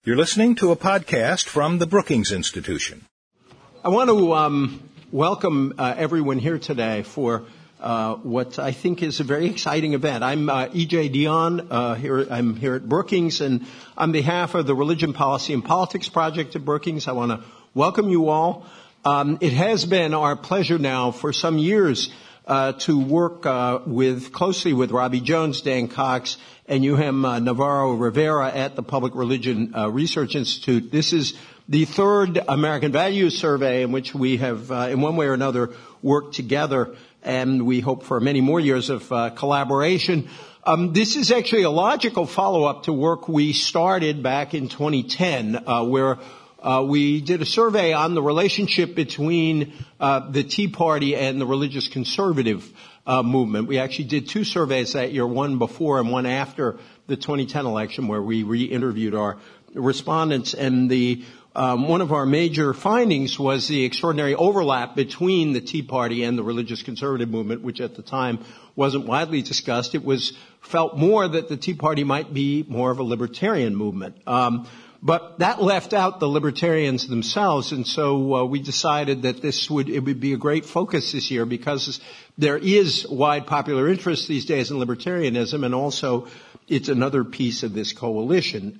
You're listening to a podcast from the Brookings Institution. I want to welcome everyone here today for what I think is a very exciting event. I'm E.J. Dionne. I'm here at Brookings, and on behalf of the Religion, Policy, and Politics Project at Brookings, I want to welcome you all. It has been our pleasure now for some years to work closely with Robbie Jones, Dan Cox, and Yuham Navarro-Rivera at the Public Religion Research Institute. This is the third American Values Survey in which we have, in one way or another, worked together, and we hope for many more years of collaboration. This is actually a logical follow-up to work we started back in 2010, where we did a survey on the relationship between the Tea Party and the religious conservative movement. We actually did two surveys that year, one before and one after the 2010 election, where we re-interviewed our respondents. And one of our major findings was the extraordinary overlap between the Tea Party and the religious conservative movement, which at the time wasn't widely discussed. It was felt more that the Tea Party might be more of a libertarian movement. But that left out the libertarians themselves, and so we decided that it would be a great focus this year because there is wide popular interest these days in libertarianism, and also it's another piece of this coalition.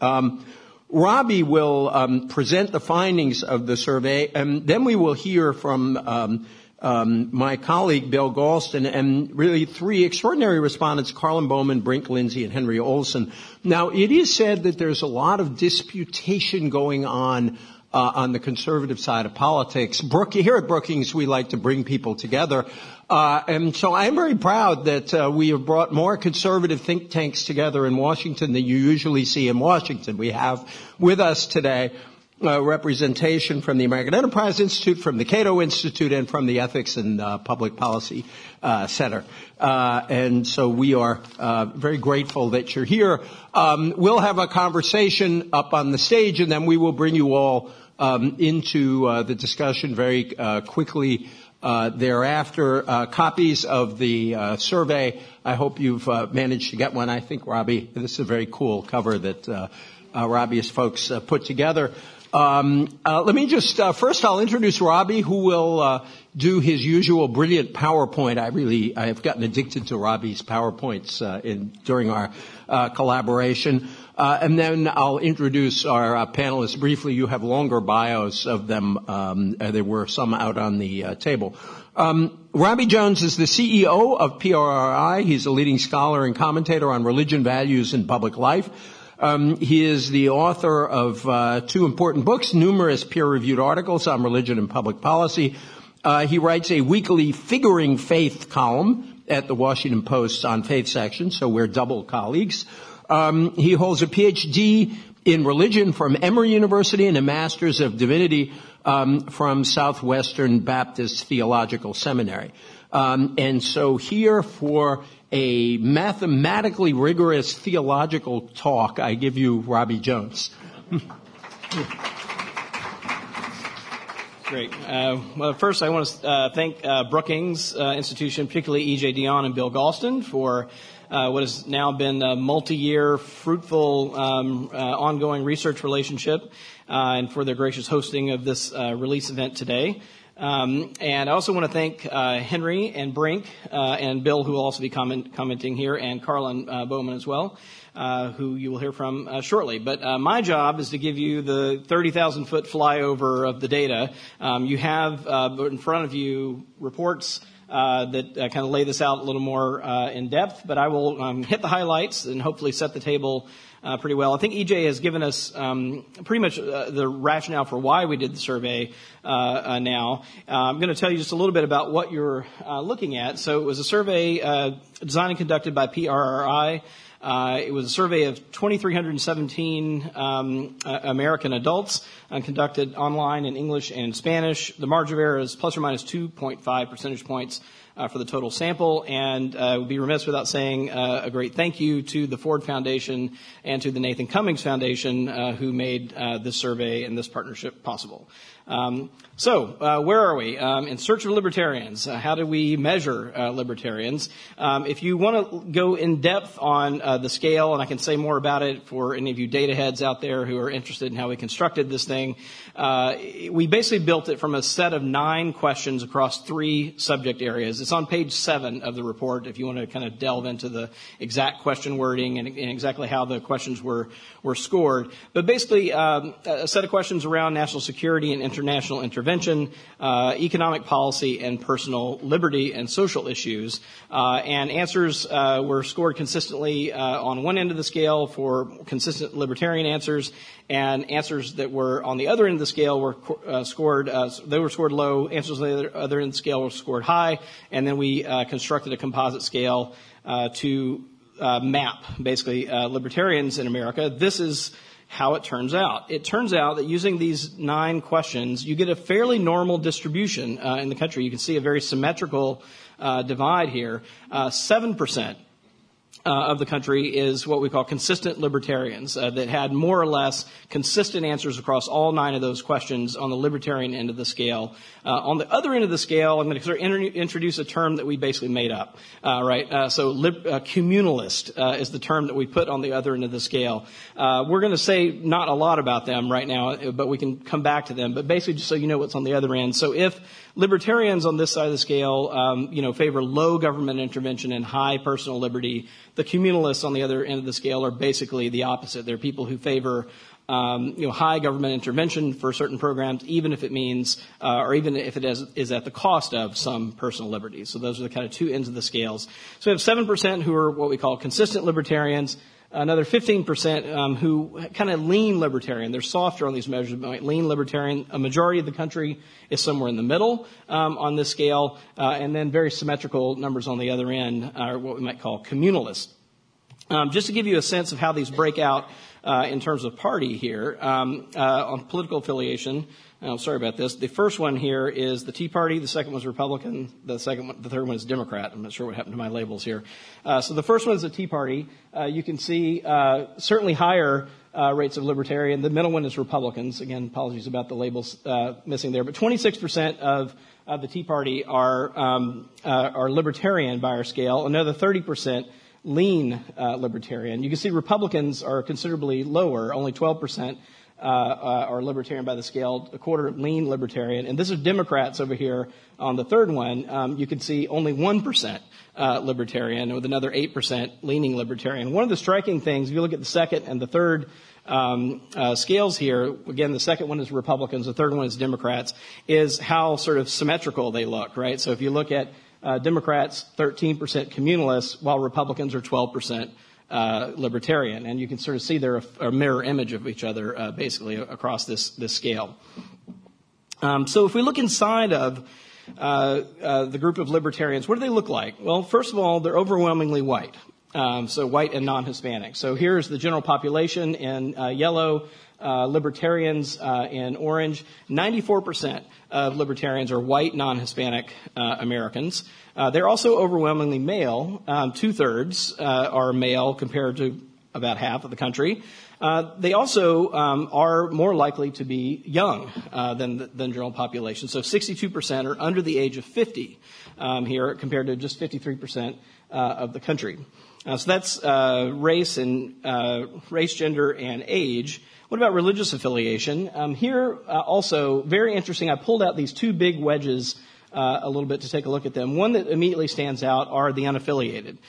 Robbie will present the findings of the survey, and then we will hear from my colleague, Bill Galston, and really three extraordinary respondents, Karlyn Bowman, Brink Lindsey, and Henry Olsen. Now, it is said that there's a lot of disputation going on the conservative side of politics. Here at Brookings, we like to bring people together. And so I'm very proud that we have brought more conservative think tanks together in Washington than you usually see in Washington. We have with us today representation from the American Enterprise Institute, from the Cato Institute, and from the Ethics and Public Policy Center. And so we are very grateful that you're here. We'll have a conversation up on the stage, and then we will bring you all into the discussion very quickly thereafter. Copies of the survey, I hope you've managed to get one. I think, Robbie, this is a very cool cover that Robbie's folks put together. Let me just, first I'll introduce Robbie, who will do his usual brilliant PowerPoint. I have gotten addicted to Robbie's PowerPoints during our collaboration. And then I'll introduce our panelists briefly. You have longer bios of them. There were some out on the table. Robbie Jones is the CEO of PRRI. He's a leading scholar and commentator on religion, values, and public life. He is the author of two important books, numerous peer-reviewed articles on religion and public policy. He writes a weekly Figuring Faith column at the Washington Post on faith section, so we're double colleagues. He holds a PhD in religion from Emory University and a Master's of Divinity from Southwestern Baptist Theological Seminary. And so here for a mathematically rigorous theological talk, I give you Robbie Jones. Great. Well, first I want to thank Brookings Institution, particularly E.J. Dionne and Bill Galston, for what has now been a multi-year, fruitful, ongoing research relationship, and for their gracious hosting of this release event today. And I also want to thank Henry and Brink and Bill, who will also be commenting here, and Karlyn Bowman as well, who you will hear from shortly. But my job is to give you the 30,000-foot flyover of the data. You have in front of you reports that kind of lay this out a little more in depth, but I will hit the highlights and hopefully set the table pretty well. I think EJ has given us pretty much the rationale for why we did the survey now. I'm going to tell you just a little bit about what you're looking at. So it was a survey designed and conducted by PRRI. It was a survey of 2,317 American adults conducted online in English and Spanish. The margin of error is plus or minus 2.5 percentage points. for the total sample, and would be remiss without saying a great thank you to the Ford Foundation and to the Nathan Cummings Foundation who made this survey and this partnership possible. So where are we? In search of libertarians. How do we measure libertarians? If you want to go in depth on the scale, and I can say more about it for any of you data heads out there who are interested in how we constructed this thing, we basically built it from a set of 9 questions across 3 subject areas. It's on page 7 of the report if you want to kind of delve into the exact question wording and exactly how the questions were scored. But basically, a set of questions around national security and international intervention, economic policy, and personal liberty and social issues. And answers were scored consistently on one end of the scale for consistent libertarian answers, and answers that were on the other end of the scale were scored low. Answers on the other end of the scale were scored high, and then we constructed a composite scale to map, basically, libertarians in America. This is how it turns out. It turns out that using these 9 questions, you get a fairly normal distribution in the country. You can see a very symmetrical divide here. 7% of the country is what we call consistent libertarians that had more or less consistent answers across all 9 of those questions on the libertarian end of the scale. On the other end of the scale, I'm going to sort of introduce a term that we basically made up, right? So communalist is the term that we put on the other end of the scale. We're going to say not a lot about them right now, but we can come back to them. But basically, just so you know what's on the other end. So if libertarians on this side of the scale, favor low government intervention and high personal liberty, the communalists on the other end of the scale are basically the opposite. They're people who favor high government intervention for certain programs, even if it means, or even if it is at the cost of some personal liberties. So those are the kind of 2 ends of the scales. So we have 7% who are what we call consistent libertarians, another 15% who kind of lean libertarian. They're softer on these measures, but lean libertarian. A majority of the country is somewhere in the middle on this scale, and then very symmetrical numbers on the other end are what we might call communalists. Just to give you a sense of how these break out in terms of party here, on political affiliation. Sorry about this. The first one here is the Tea Party. The second one is Republican. The third one is Democrat. I'm not sure what happened to my labels here. So the first one is the Tea Party. You can see certainly higher rates of libertarian. The middle one is Republicans. Again, apologies about the labels missing there. But 26% of the Tea Party are libertarian by our scale. Another 30% lean libertarian. You can see Republicans are considerably lower. Only 12% are libertarian by the scale, a quarter lean libertarian. And this is Democrats over here on the third one. You can see only 1% libertarian, with another 8% leaning libertarian. One of the striking things, if you look at the second and the third scales here, again, the second one is Republicans, the third one is Democrats, is how sort of symmetrical they look, right? So if you look at Democrats, 13% communalists, while Republicans are 12% libertarian. And you can sort of see they're a mirror image of each other, basically, across this scale. So if we look inside of the group of libertarians, what do they look like? Well, first of all, they're overwhelmingly white. So white and non-Hispanic. So here's the general population in yellow, libertarians in orange. 94% of libertarians are white, non-Hispanic Americans. They're also overwhelmingly male. 2/3 are male compared to about half of the country. They also are more likely to be young than the general population. So 62% are under the age of 50 here, compared to just 53% of the country. So that's race, gender, and age. What about religious affiliation? Here also, very interesting, I pulled out these 2 big wedges a little bit to take a look at them. One that immediately stands out are the unaffiliated.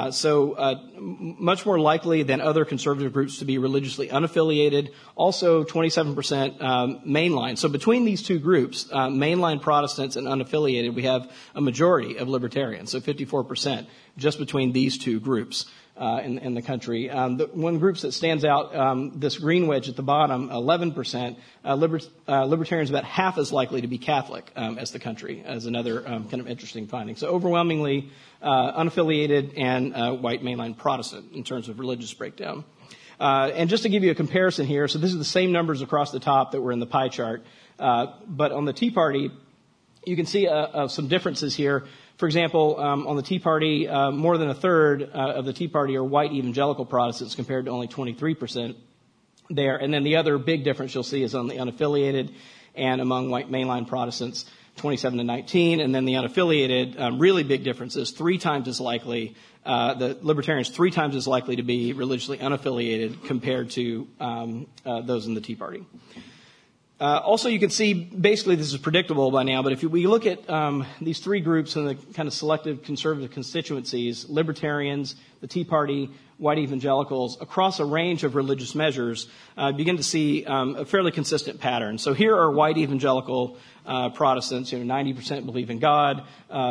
Much more likely than other conservative groups to be religiously unaffiliated. Also 27% mainline. So between these 2 groups, mainline Protestants and unaffiliated, we have a majority of libertarians. So 54% just between these 2 groups. In the country. The one group that stands out, this green wedge at the bottom, 11%, libertarians about half as likely to be Catholic as the country, as another kind of interesting finding. So overwhelmingly unaffiliated and white mainline Protestant in terms of religious breakdown. And just to give you a comparison here, so this is the same numbers across the top that were in the pie chart, but on the Tea Party, you can see some differences here. For example, on the Tea Party, more than a third of the Tea Party are white evangelical Protestants compared to only 23% there. And then the other big difference you'll see is on the unaffiliated and among white mainline Protestants, 27 to 19. And then the unaffiliated, really big differences, 3 times as likely, the libertarians 3 times as likely to be religiously unaffiliated compared to those in the Tea Party. Also, you can see, basically this is predictable by now, but if we look at these 3 groups in the kind of selective conservative constituencies, libertarians, the Tea Party, white evangelicals, across a range of religious measures, begin to see a fairly consistent pattern. So here are white evangelical Protestants, 90% believe in God,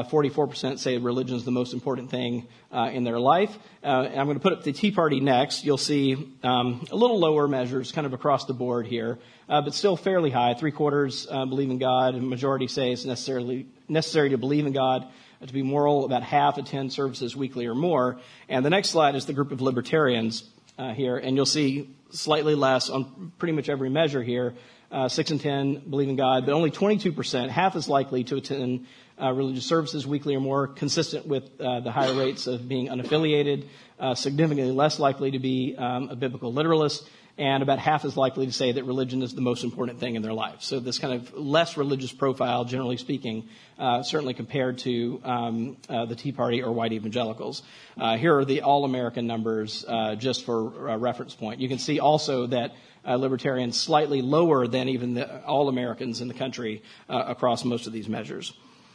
44% say religion is the most important thing in their life. And I'm going to put up the Tea Party next. You'll see a little lower measures kind of across the board here, but still fairly high. 3/4 believe in God, and majority say it's necessary to believe in God, to be moral. About half attend services weekly or more. And the next slide is the group of libertarians here, and you'll see slightly less on pretty much every measure here. 6 and 10 believe in God, but only 22%, half as likely to attend religious services weekly or more, consistent with the higher rates of being unaffiliated, significantly less likely to be a biblical literalist, and about half as likely to say that religion is the most important thing in their life. So this kind of less religious profile, generally speaking, certainly compared to the Tea Party or white evangelicals. Here are the all-American numbers just for a reference point. You can see also that libertarians slightly lower than even the all-Americans in the country across most of these measures.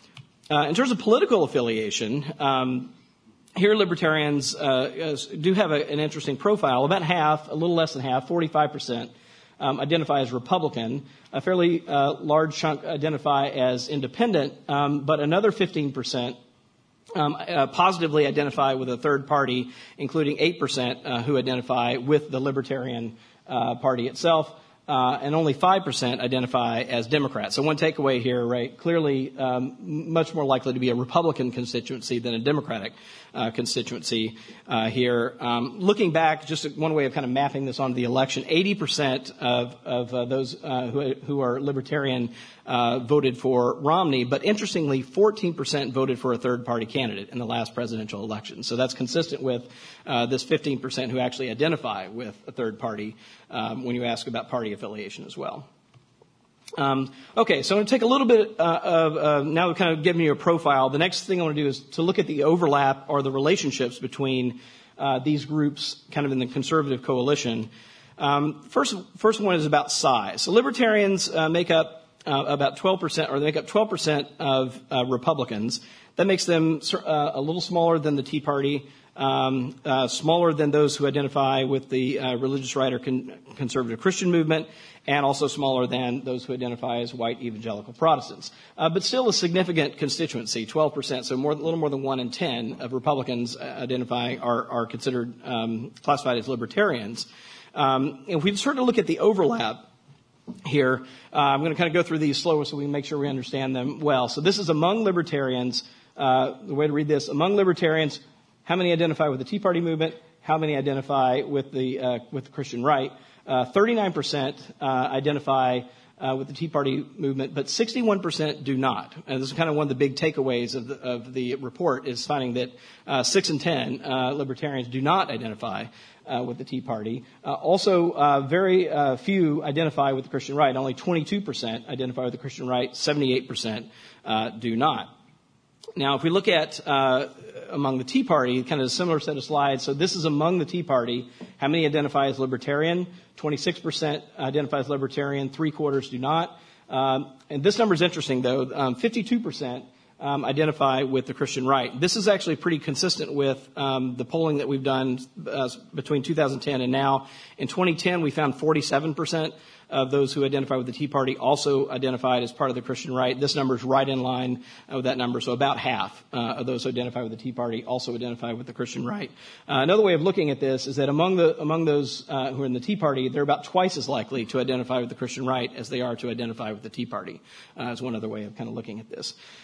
In terms of political affiliation, here libertarians do have an interesting profile. About half, a little less than half, 45%, identify as Republican. A fairly large chunk identify as independent, but another 15% positively identify with a third party, including 8% who identify with the Libertarian Party itself. And only 5% identify as Democrats. So one takeaway here, right, clearly much more likely to be a Republican constituency than a Democratic constituency here. Looking back, just one way of kind of mapping this onto the election, 80% of those who are Libertarian voted for Romney, but interestingly, 14% voted for a third-party candidate in the last presidential election. So that's consistent with this 15% who actually identify with a third party when you ask about party affiliation as well. Okay, so I'm going to take a little bit of now kind of giving you a profile. The next thing I want to do is to look at the overlap or the relationships between these groups kind of in the conservative coalition. First one is about size. So libertarians make up about 12%, or they make up 12% of Republicans. That makes them a little smaller than the Tea Party, smaller than those who identify with the religious right or conservative Christian movement, and also smaller than those who identify as white evangelical Protestants. But still a significant constituency, 12%, so a little more than 1 in 10 of Republicans identifying are considered classified as libertarians. If we start to look at the overlap here, I'm going to kind of go through these slower so we can make sure we understand them well. So this is among libertarians. The way to read this, among libertarians, how many identify with the Tea Party movement? How many identify with the Christian right? 39% identify with the Tea Party movement, but 61% do not. And this is kind of one of the big takeaways of the report, is finding that 6 and 10 libertarians do not identify with the Tea Party. Also, very few identify with the Christian right. Only 22% identify with the Christian right. 78% do not. Now, if we look at among the Tea Party, kind of a similar set of slides. So this is among the Tea Party. How many identify as libertarian? 26% identify as libertarian. 3/4 do not. And this number is interesting, though. 52% identify with the Christian right. This is actually pretty consistent with the polling that we've done between 2010 and now. In 2010, we found 47% of those who identify with the Tea Party also identified as part of the Christian right. This number is right in line with that number. So about half of those who identify with the Tea Party also identify with the Christian right. Another way of looking at this is that among those who are in the Tea Party, they're about twice as likely to identify with the Christian right as they are to identify with the Tea Party. Is one other way of kind of looking at this. Now, you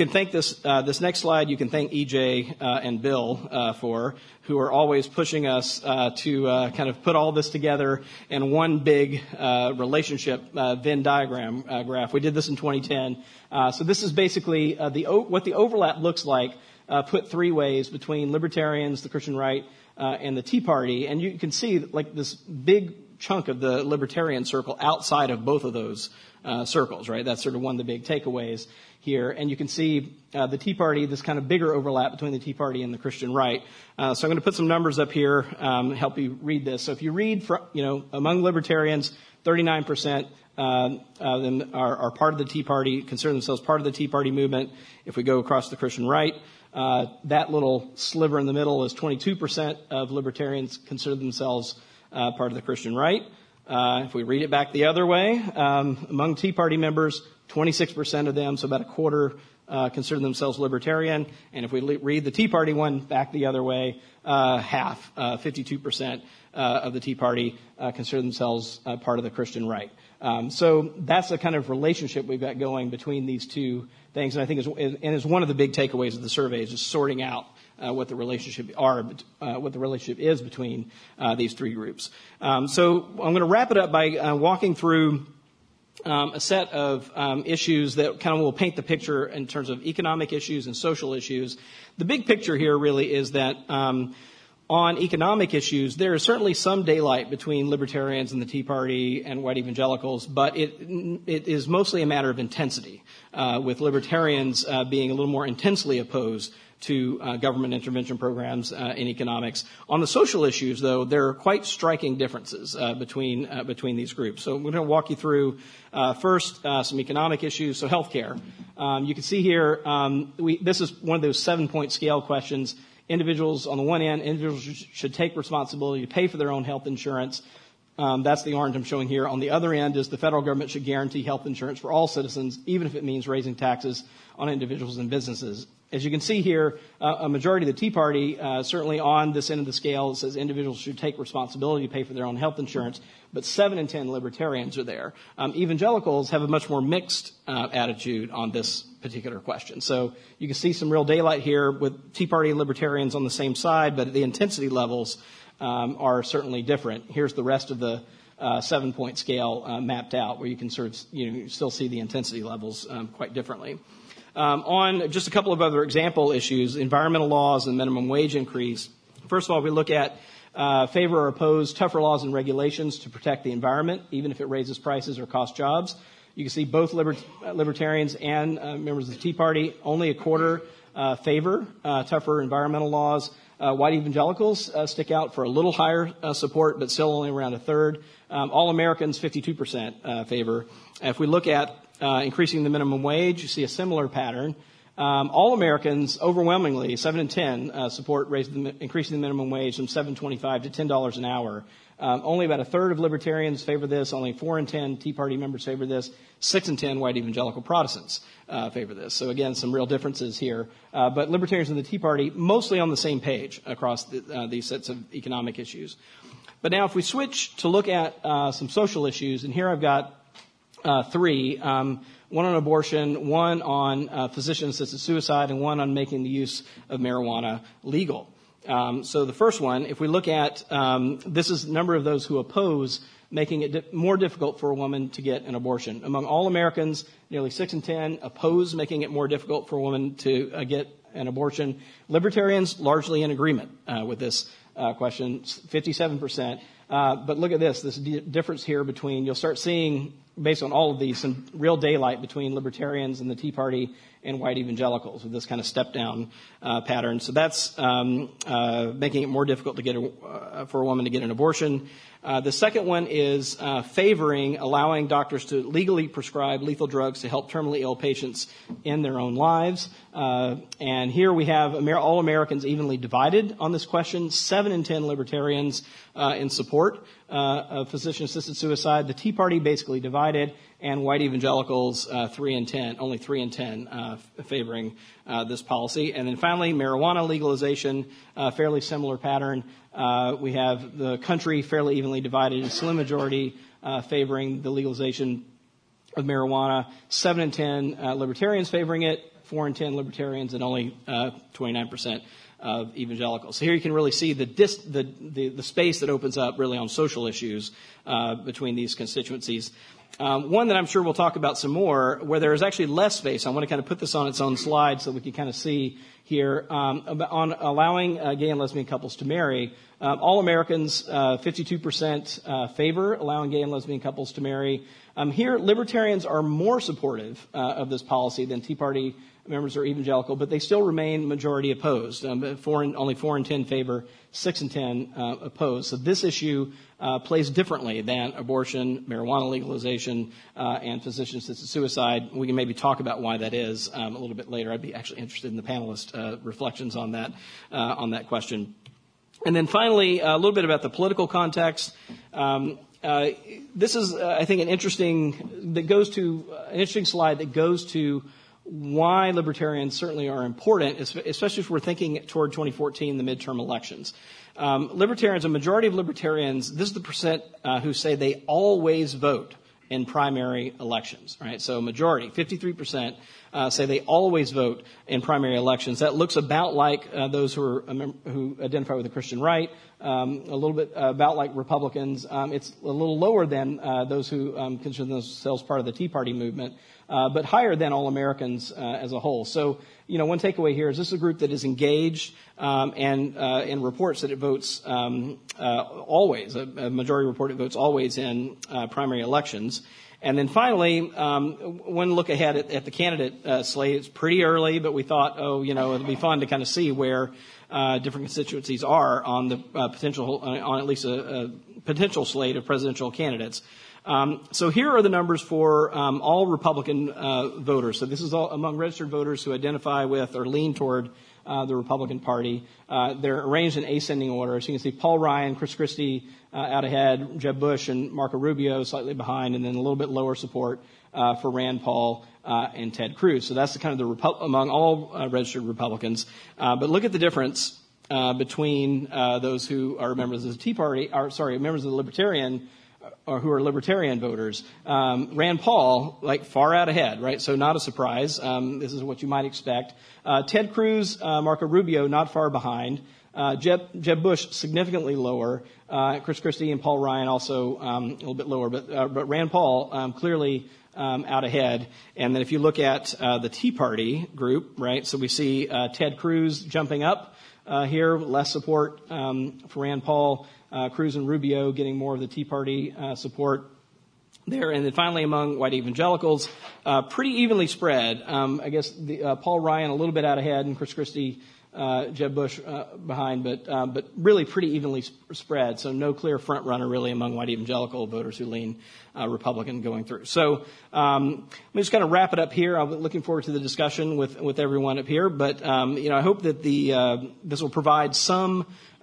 can thank this next slide. You can thank EJ and Bill for, who are always pushing us to kind of put all this together in one big relationship Venn diagram graph. We did this in 2010. So this is basically what the overlap looks like, put three ways between libertarians, the Christian right, and the Tea Party. And you can see like this big chunk of the libertarian circle outside of both of those circles, right? That's sort of one of the big takeaways here. And you can see the Tea Party, this kind of bigger overlap between the Tea Party and the Christian right. So I'm going to put some numbers up here, help you read this. So if you read, among libertarians, 39% of them are part of the Tea Party, consider themselves part of the Tea Party movement. If we go across the Christian right, that little sliver in the middle is 22% of libertarians consider themselves part of the Christian right. If we read it back the other way, among Tea Party members, 26% of them, so about a quarter, consider themselves libertarian. And if we read the Tea Party one back the other way, half, 52% of the Tea Party consider themselves part of the Christian right. So that's the kind of relationship we've got going between these two things. And I think is one of the big takeaways of the survey is just sorting out what the relationship is between these three groups. So I'm going to wrap it up by walking through a set of issues that kind of will paint the picture in terms of economic issues and social issues. The big picture here really is that on economic issues, there is certainly some daylight between libertarians and the Tea Party and white evangelicals, but it is mostly a matter of intensity, with libertarians being a little more intensely opposed to government intervention programs in economics. On the social issues, though, there are quite striking differences between these groups. So we're going to walk you through first some economic issues. So healthcare. You can see here, this is one of those 7-point scale questions. Individuals, on the one end, individuals should take responsibility to pay for their own health insurance. That's the orange I'm showing here. On the other end is the federal government should guarantee health insurance for all citizens, even if it means raising taxes on individuals and businesses. As you can see here, a majority of the Tea Party, certainly on this end of the scale, says individuals should take responsibility to pay for their own health insurance, but 7 in 10 libertarians are there. Evangelicals have a much more mixed attitude on this particular question. So you can see some real daylight here with Tea Party and libertarians on the same side, but the intensity levels are certainly different. Here's the rest of the 7-point scale mapped out, where you can sort of still see the intensity levels quite differently. On just a couple of other example issues, environmental laws and minimum wage increase. First of all, we look at favor or oppose tougher laws and regulations to protect the environment, even if it raises prices or costs jobs. You can see both libertarians and members of the Tea Party, only a quarter favor tougher environmental laws. White evangelicals stick out for a little higher support, but still only around a third. All Americans, 52% favor. If we look at increasing the minimum wage, you see a similar pattern. All Americans, overwhelmingly, 7 in 10, support increasing the minimum wage from $7.25 to $10 an hour. Only about a third of libertarians favor this. Only 4 in 10 Tea Party members favor this. 6 in 10 white evangelical Protestants favor this. So again, some real differences here. But libertarians and the Tea Party mostly on the same page across these sets of economic issues. But now if we switch to look at some social issues, and here I've got 3, one on abortion, one on physician-assisted suicide, and one on making the use of marijuana legal. So the first one, if we look at, this is the number of those who oppose making it more difficult for a woman to get an abortion. Among all Americans, nearly 6 in 10 oppose making it more difficult for a woman to get an abortion. Libertarians largely in agreement with this question, 57%. But look at this difference here between, you'll start seeing, based on all of these, some real daylight between libertarians and the Tea Party and white evangelicals with this kind of step-down pattern. So that's making it more difficult to for a woman to get an abortion. The second one is favoring allowing doctors to legally prescribe lethal drugs to help terminally ill patients in their own lives. And here we have all Americans evenly divided on this question. 7 in 10 libertarians in support of physician-assisted suicide. The Tea Party basically divided, and white evangelicals 3 in 10, only 3 in 10 favoring this policy. And then finally, marijuana legalization, fairly similar pattern. We have the country fairly evenly divided, a slim majority favoring the legalization of marijuana. 7 in 10 libertarians favoring it, 4 in 10 libertarians, and only 29% of evangelicals. So here you can really see the space that opens up really on social issues between these constituencies. One that I'm sure we'll talk about some more, where there is actually less space. I want to kind of put this on its own slide so we can kind of see here on allowing gay and lesbian couples to marry. All Americans, 52% favor allowing gay and lesbian couples to marry. Here, libertarians are more supportive of this policy than Tea Party members or evangelical, but they still remain majority opposed. Only 4 in 10 favor, 6 in 10 opposed. So this issue plays differently than abortion, marijuana legalization, and physician-assisted suicide. We can maybe talk about why that is a little bit later. I'd be actually interested in the panelists' reflections on that question. And then finally, a little bit about the political context. This is, I think, an interesting slide that goes to why libertarians certainly are important, especially if we're thinking toward 2014, the midterm elections. Libertarians, a majority of libertarians, this is the percent who say they always vote in primary elections, right? So majority, 53%, say they always vote in primary elections. That looks about like those who identify with the Christian right, a little bit about like Republicans. It's a little lower than those who consider themselves part of the Tea Party movement, but higher than all Americans as a whole. So, one takeaway here is this is a group that is engaged and reports that it votes always. A majority report it votes always in primary elections. And then finally, one look ahead at the candidate slate. It's pretty early, but we thought, it'll be fun to kind of see where different constituencies are on the potential, on at least a potential slate of presidential candidates. So here are the numbers for all Republican voters. So this is all among registered voters who identify with or lean toward the Republican Party. They're arranged in ascending order. So you can see Paul Ryan, Chris Christie out ahead, Jeb Bush and Marco Rubio slightly behind, and then a little bit lower support for Rand Paul and Ted Cruz. So that's the kind of among all registered Republicans. But look at the difference between those who are members of the Tea Party, members of the Libertarian, or who are libertarian voters. Rand Paul, far out ahead, right? So not a surprise. This is what you might expect. Ted Cruz, Marco Rubio, not far behind. Jeb Bush, significantly lower. Chris Christie and Paul Ryan also a little bit lower. But Rand Paul, clearly out ahead. And then if you look at the Tea Party group, right, so we see Ted Cruz jumping up here, less support for Rand Paul. Cruz and Rubio getting more of the Tea Party support there. And then finally, among white evangelicals, pretty evenly spread. I guess Paul Ryan a little bit out ahead, and Chris Christie, Jeb Bush behind, but really pretty evenly spread. So no clear front runner really among white evangelical voters who lean Republican going through. So let me just kind of wrap it up here. I'm looking forward to the discussion with everyone up here. But I hope that this will provide some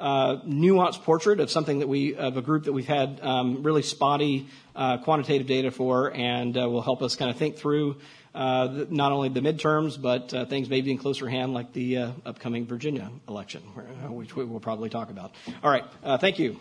nuanced portrait of something of a group that we've had really spotty quantitative data for, and will help us kind of think through not only the midterms, but things maybe in closer hand like the upcoming Virginia election, which we will probably talk about. All right. Thank you.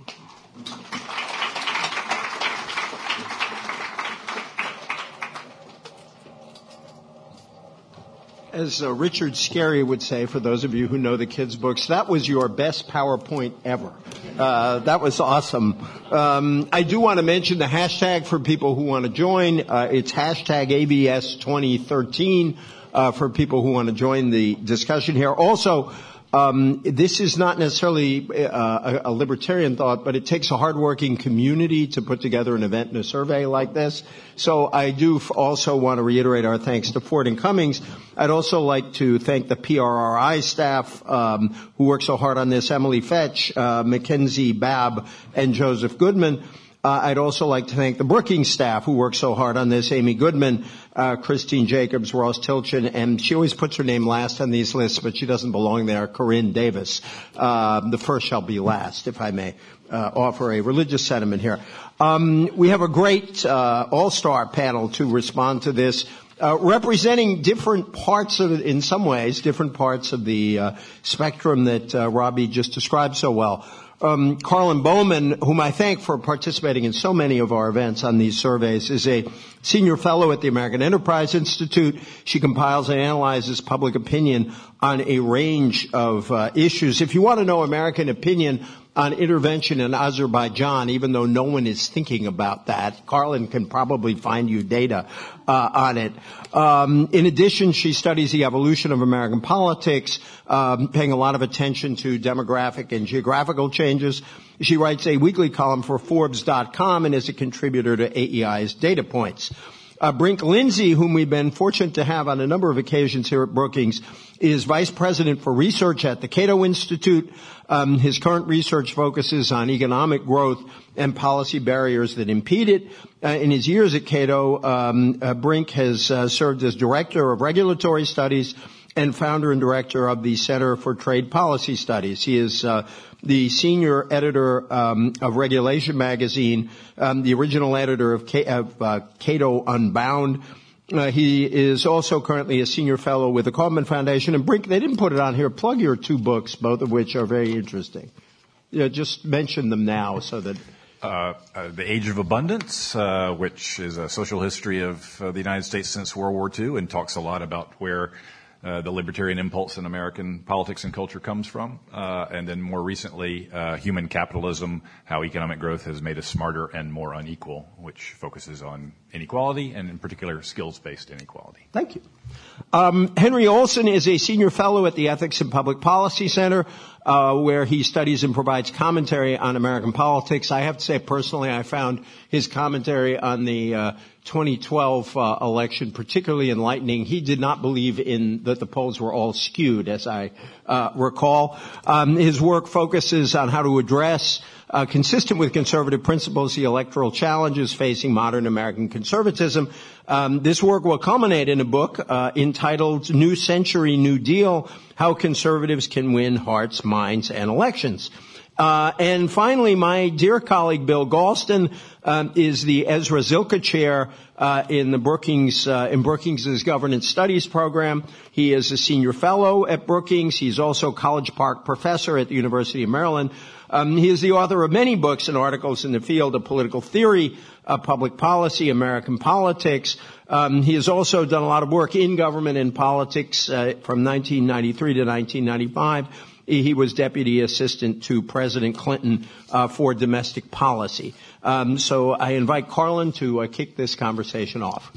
As Richard Scarry would say, for those of you who know the kids' books, that was your best PowerPoint ever. That was awesome. I do want to mention the hashtag for people who want to join. It's hashtag ABS 2013 for people who want to join the discussion here. Also, this is not necessarily a libertarian thought, but it takes a hardworking community to put together an event and a survey like this. So I do also want to reiterate our thanks to Ford and Cummings. I'd also like to thank the PRRI staff who worked so hard on this, Emily Fetch, Mackenzie Babb, and Joseph Goodman. I'd also like to thank the Brookings staff who worked so hard on this, Amy Goodman, Christine Jacobs, Ross Tilchin, and she always puts her name last on these lists, but she doesn't belong there, Corinne Davis. The first shall be last, if I may offer a religious sentiment here. We have a great all-star panel to respond to this, representing different parts of it, in some ways, different parts of the spectrum that Robbie just described so well. Carlin Bowman, whom I thank for participating in so many of our events on these surveys, is a senior fellow at the American Enterprise Institute. She compiles and analyzes public opinion on a range of issues. If you want to know American opinion on intervention in Azerbaijan, even though no one is thinking about that, Carlin can probably find you data on it. In addition, she studies the evolution of American politics, paying a lot of attention to demographic and geographical changes. She writes a weekly column for Forbes.com and is a contributor to AEI's Data Points. Brink Lindsey, whom we've been fortunate to have on a number of occasions here at Brookings, is Vice President for Research at the Cato Institute. His current research focuses on economic growth and policy barriers that impede it. In his years at Cato, Brink has served as Director of Regulatory Studies and founder and director of the Center for Trade Policy Studies. He is the senior editor of Regulation Magazine, the original editor of Cato Unbound. He is also currently a senior fellow with the Kaufman Foundation. And Brink, they didn't put it on here. Plug your two books, both of which are very interesting. Just mention them now so that... The Age of Abundance, which is a social history of the United States since World War II and talks a lot about where the libertarian impulse in American politics and culture comes from. And then more recently, Human Capitalism, How Economic Growth Has Made Us Smarter and More Unequal, which focuses on inequality and in particular skills-based inequality. Thank you. Henry Olsen is a senior fellow at the Ethics and Public Policy Center, where he studies and provides commentary on American politics. I have to say personally, I found his commentary on the 2012 election particularly enlightening. He did not believe that the polls were all skewed, as I recall. His work focuses on how to address, consistent with conservative principles, the electoral challenges facing modern American conservatism. This work will culminate in a book entitled New Century, New Deal, How Conservatives Can Win Hearts, Minds, and Elections. And finally, my dear colleague Bill Galston is the Ezra Zilkha Chair in the Brookings in Brookings' Governance Studies program. He is a senior fellow at Brookings. He's also College Park professor at the University of Maryland. He is the author of many books and articles in the field of political theory, public policy, American politics. He has also done a lot of work in government and politics from 1993 to 1995. He was deputy assistant to President Clinton for domestic policy. So I invite Carlin to kick this conversation off.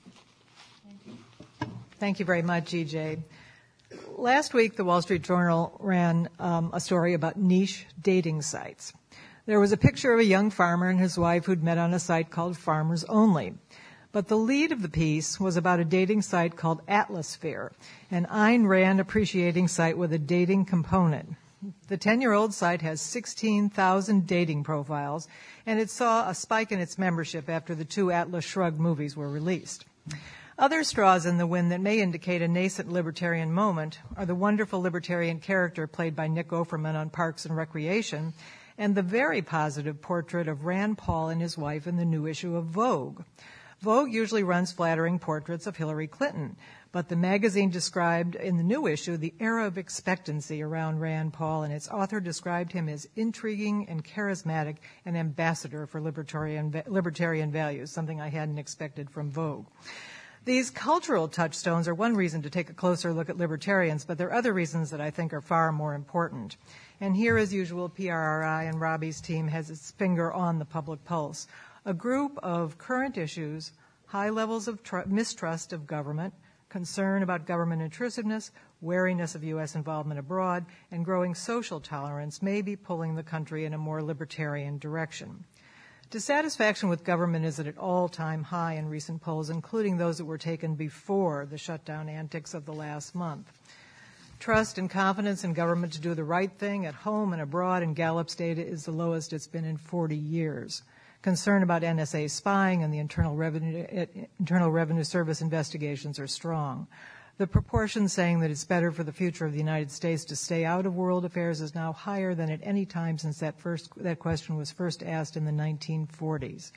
Thank you very much, E.J. Last week, the Wall Street Journal ran a story about niche dating sites. There was a picture of a young farmer and his wife who'd met on a site called Farmers Only. But the lead of the piece was about a dating site called Atlasphere, an Ayn Rand appreciating site with a dating component. The 10-year-old site has 16,000 dating profiles, and it saw a spike in its membership after the two Atlas Shrugged movies were released. Other straws in the wind that may indicate a nascent libertarian moment are the wonderful libertarian character played by Nick Offerman on Parks and Recreation, and the very positive portrait of Rand Paul and his wife in the new issue of Vogue. Vogue usually runs flattering portraits of Hillary Clinton, but the magazine described in the new issue the era of expectancy around Rand Paul, and its author described him as intriguing and charismatic, an ambassador for libertarian values, something I hadn't expected from Vogue. These cultural touchstones are one reason to take a closer look at libertarians, but there are other reasons that I think are far more important. And here, as usual, PRRI and Robbie's team has its finger on the public pulse. A group of current issues, high levels of mistrust of government, concern about government intrusiveness, wariness of U.S. involvement abroad, and growing social tolerance may be pulling the country in a more libertarian direction. Dissatisfaction with government is at an all-time high in recent polls, including those that were taken before the shutdown antics of the last month. Trust and confidence in government to do the right thing at home and abroad in Gallup's data is the lowest it's been in 40 years. Concern about NSA spying and the Internal Revenue Service investigations are strong. The proportion saying that it's better for the future of the United States to stay out of world affairs is now higher than at any time since that question was first asked in the 1940s.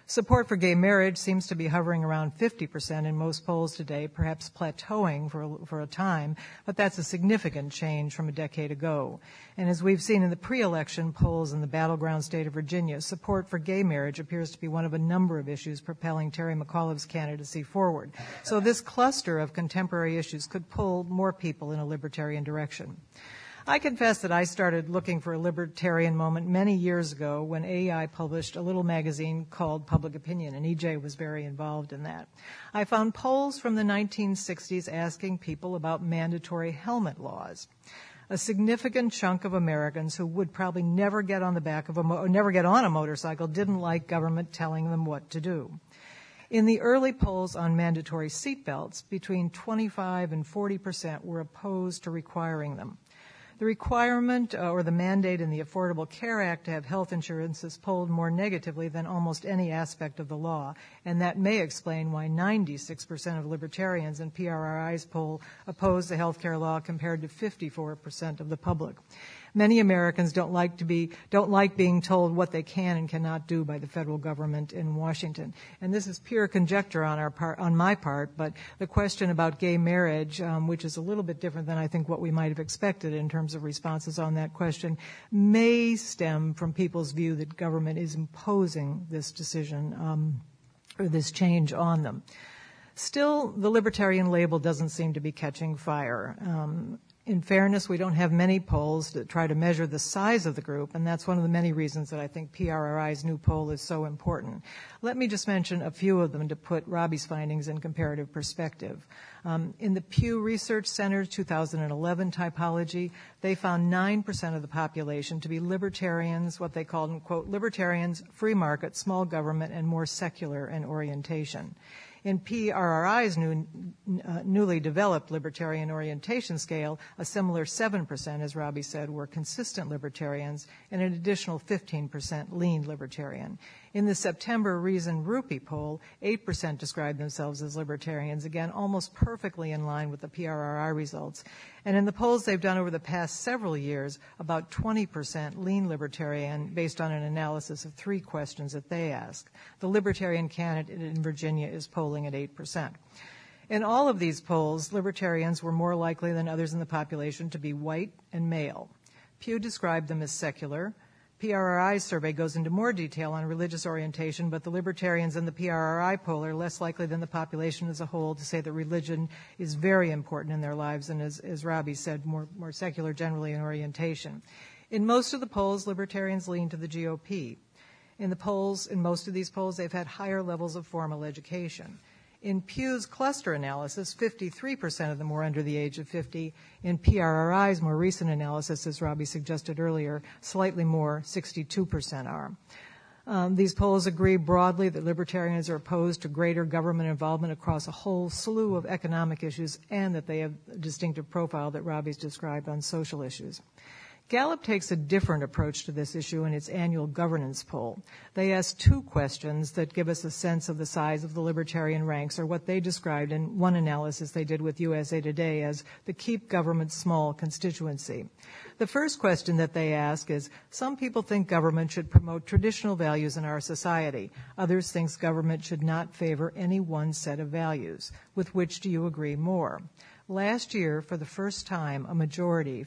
Support for gay marriage seems to be hovering around 50% in most polls today, perhaps plateauing for a time, but that's a significant change from a decade ago. And as we've seen in the pre-election polls in the battleground state of Virginia, support for gay marriage appears to be one of a number of issues propelling Terry McAuliffe's candidacy forward. So this cluster of contemporary issues could pull more people in a libertarian direction. I confess that I started looking for a libertarian moment many years ago when AEI published a little magazine called Public Opinion, and EJ was very involved in that. I found polls from the 1960s asking people about mandatory helmet laws. A significant chunk of Americans who would probably never get on a motorcycle didn't like government telling them what to do. In the early polls on mandatory seatbelts, between 25 and 40% were opposed to requiring them. The requirement or the mandate in the Affordable Care Act to have health insurance is polled more negatively than almost any aspect of the law, and that may explain why 96% of libertarians in PRRI's poll oppose the health care law compared to 54% of the public. Many Americans don't like being told what they can and cannot do by the federal government in Washington. And this is pure conjecture on my part, but the question about gay marriage, which is a little bit different than I think what we might have expected in terms of responses on that question, may stem from people's view that government is imposing this decision or this change on them. Still, the libertarian label doesn't seem to be catching fire. In fairness, we don't have many polls that try to measure the size of the group, and that's one of the many reasons that I think PRRI's new poll is so important. Let me just mention a few of them to put Robbie's findings in comparative perspective. In the Pew Research Center's 2011 typology, they found 9% of the population to be libertarians, what they called, quote, libertarians, free market, small government, and more secular in orientation. In PRRI's newly developed libertarian orientation scale, a similar 7%, as Robbie said, were consistent libertarians, and an additional 15% leaned libertarian. In the September Reason-Rupee poll, 8% described themselves as libertarians, again, almost perfectly in line with the PRRI results. And in the polls they've done over the past several years, about 20% lean libertarian based on an analysis of 3 questions that they ask. The libertarian candidate in Virginia is polling at 8%. In all of these polls, libertarians were more likely than others in the population to be white and male. Pew described them as secular. PRRI's survey goes into more detail on religious orientation, but the libertarians in the PRRI poll are less likely than the population as a whole to say that religion is very important in their lives, and as Robbie said, more secular generally in orientation. In most of the polls, libertarians lean to the GOP. In most of these polls, they've had higher levels of formal education. In Pew's cluster analysis, 53% of them were under the age of 50. In PRRI's more recent analysis, as Robbie suggested earlier, slightly more, 62% are. These polls agree broadly that libertarians are opposed to greater government involvement across a whole slew of economic issues and that they have a distinctive profile that Robbie's described on social issues. Gallup takes a different approach to this issue in its annual governance poll. They ask 2 questions that give us a sense of the size of the libertarian ranks, or what they described in one analysis they did with USA Today as the Keep Government Small constituency. The first question that they ask is, some people think government should promote traditional values in our society. Others think government should not favor any one set of values. With which do you agree more? Last year, for the first time, a majority,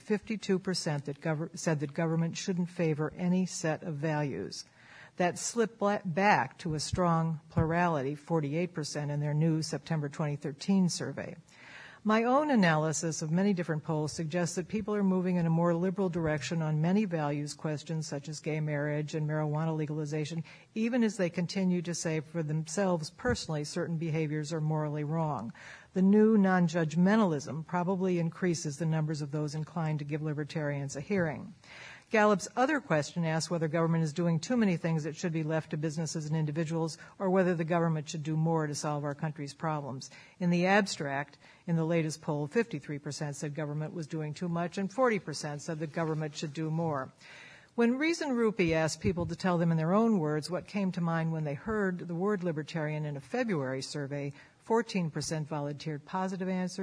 52%, said that government shouldn't favor any set of values. That slipped back to a strong plurality, 48%, in their new September 2013 survey. My own analysis of many different polls suggests that people are moving in a more liberal direction on many values questions such as gay marriage and marijuana legalization, even as they continue to say for themselves personally certain behaviors are morally wrong. The new non-judgmentalism probably increases the numbers of those inclined to give libertarians a hearing. Gallup's other question asks whether government is doing too many things that should be left to businesses and individuals, or whether the government should do more to solve our country's problems. In the abstract, in the latest poll, 53% said government was doing too much, and 40% said that government should do more. When Reason-Rupee asked people to tell them in their own words what came to mind when they heard the word libertarian in a February survey, 14% volunteered positive answers,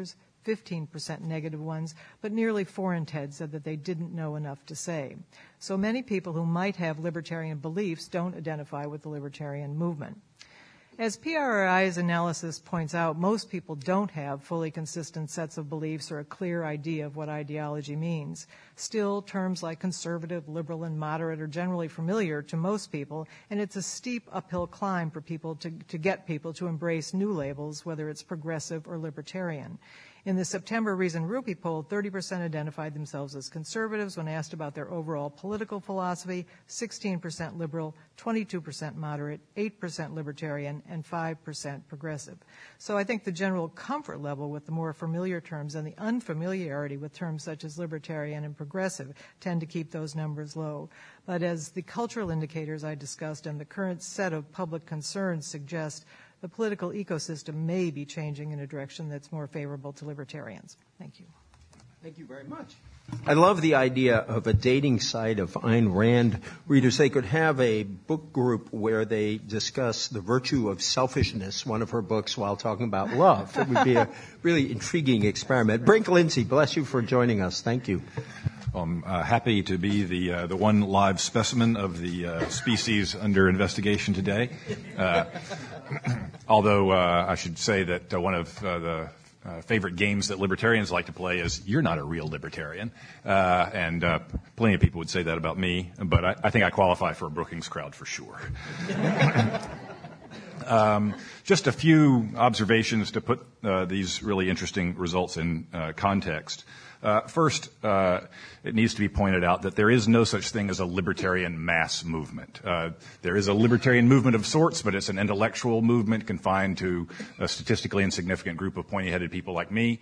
15% negative ones, but nearly 4 in 10 said that they didn't know enough to say. So many people who might have libertarian beliefs don't identify with the libertarian movement. As PRI's analysis points out, most people don't have fully consistent sets of beliefs or a clear idea of what ideology means. Still, terms like conservative, liberal, and moderate are generally familiar to most people, and it's a steep uphill climb for people to get people to embrace new labels, whether it's progressive or libertarian. In the September Reason Rupee poll, 30% identified themselves as conservatives when asked about their overall political philosophy, 16% liberal, 22% moderate, 8% libertarian, and 5% progressive. So I think the general comfort level with the more familiar terms and the unfamiliarity with terms such as libertarian and progressive tend to keep those numbers low. But as the cultural indicators I discussed and the current set of public concerns suggest, the political ecosystem may be changing in a direction that's more favorable to libertarians. Thank you. Thank you very much. I love the idea of a dating site of Ayn Rand readers. They could have a book group where they discuss the virtue of selfishness, one of her books, while talking about love. It would be a really intriguing experiment. Brink Lindsay, bless you for joining us. Thank you. I'm happy to be the one live specimen of the species under investigation today. Although I should say that one of the favorite games that libertarians like to play is "You're not a real libertarian," and plenty of people would say that about me. But I think I qualify for a Brookings crowd for sure. Just a few observations to put these really interesting results in context. First, it needs to be pointed out that there is no such thing as a libertarian mass movement. There is a libertarian movement of sorts, but it's an intellectual movement confined to a statistically insignificant group of pointy-headed people like me.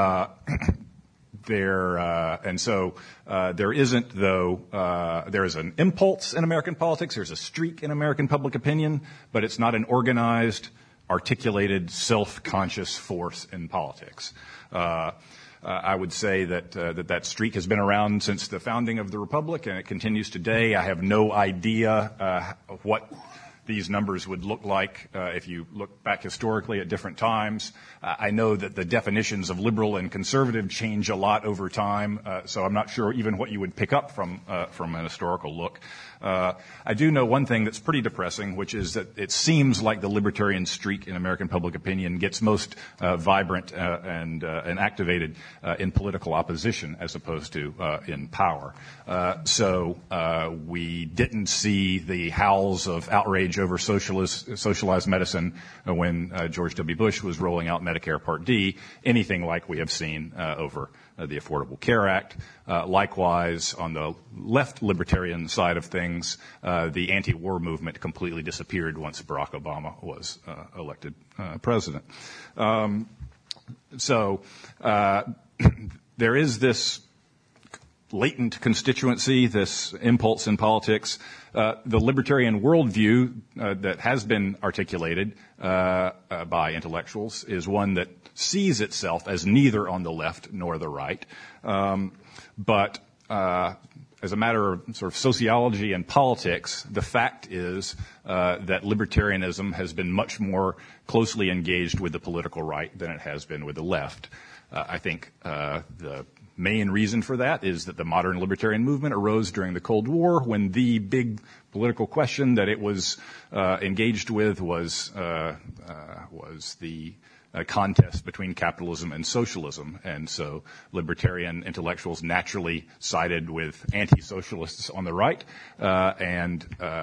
There isn't, though, there is an impulse in American politics, there's a streak in American public opinion, but it's not an organized, articulated, self-conscious force in politics. I would say that streak has been around since the founding of the Republic, and it continues today. I have no idea what these numbers would look like if you look back historically at different times. I know that the definitions of liberal and conservative change a lot over time, so I'm not sure even what you would pick up from an historical look. I do know one thing that's pretty depressing, which is that it seems like the libertarian streak in American public opinion gets most vibrant and activated in political opposition as opposed to in power. So we didn't see the howls of outrage over socialized medicine when George W. Bush was rolling out Medicare Part D, anything like we have seen over the Affordable Care Act. Likewise, on the left libertarian side of things, the anti-war movement completely disappeared once Barack Obama was elected president. So there is this latent constituency, this impulse in politics. The libertarian worldview that has been articulated by intellectuals is one that sees itself as neither on the left nor the right. But as a matter of sort of sociology and politics, the fact is that libertarianism has been much more closely engaged with the political right than it has been with the left. I think the main reason for that is that the modern libertarian movement arose during the Cold War, when the big political question that it was engaged with was the contest between capitalism and socialism. And so libertarian intellectuals naturally sided with anti-socialists on the right, and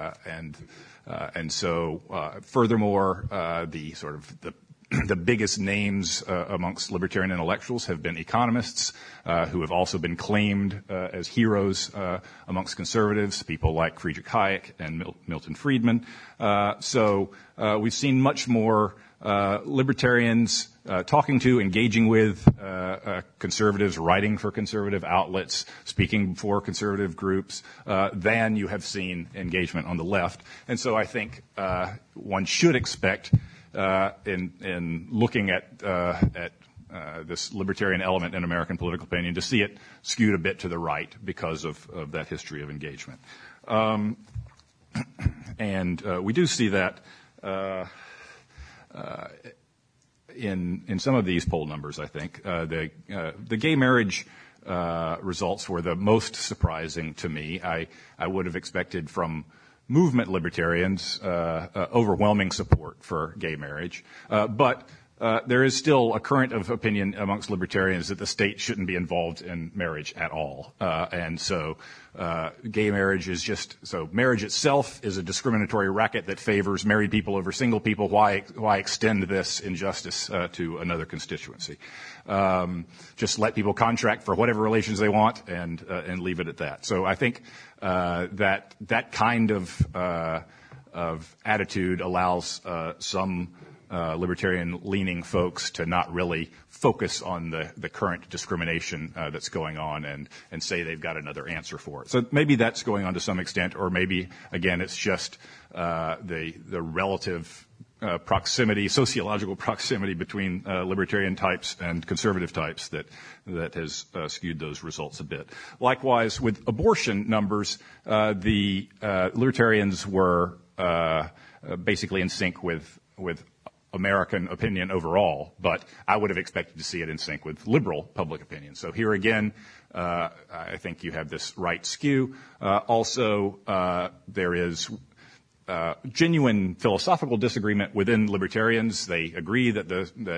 so furthermore, the biggest names amongst libertarian intellectuals have been economists who have also been claimed as heroes amongst conservatives, people like Friedrich Hayek and Milton Friedman. So we've seen much more libertarians talking to, engaging with conservatives, writing for conservative outlets, speaking for conservative groups, than you have seen engagement on the left. And so I think one should expect in looking at this libertarian element in American political opinion to see it skewed a bit to the right because of that history of engagement. And we do see that in some of these poll numbers, I think. The gay marriage results were the most surprising to me. I would have expected from movement libertarians overwhelming support for gay marriage. But there is still a current of opinion amongst libertarians that the state shouldn't be involved in marriage at all. And so gay marriage is marriage itself is a discriminatory racket that favors married people over single people. Why extend this injustice to another constituency? Just let people contract for whatever relations they want and leave it at that. So I think that kind of attitude allows some libertarian-leaning folks to not really focus on the current discrimination that's going on and say they've got another answer for it. So maybe that's going on to some extent, or maybe, again, it's just the relative proximity, sociological proximity between libertarian types and conservative types that has skewed those results a bit. Likewise, with abortion numbers, the libertarians were basically in sync with American opinion overall, but I would have expected to see it in sync with liberal public opinion. So here again, I think you have this right skew. Also, there is genuine philosophical disagreement within libertarians. They agree that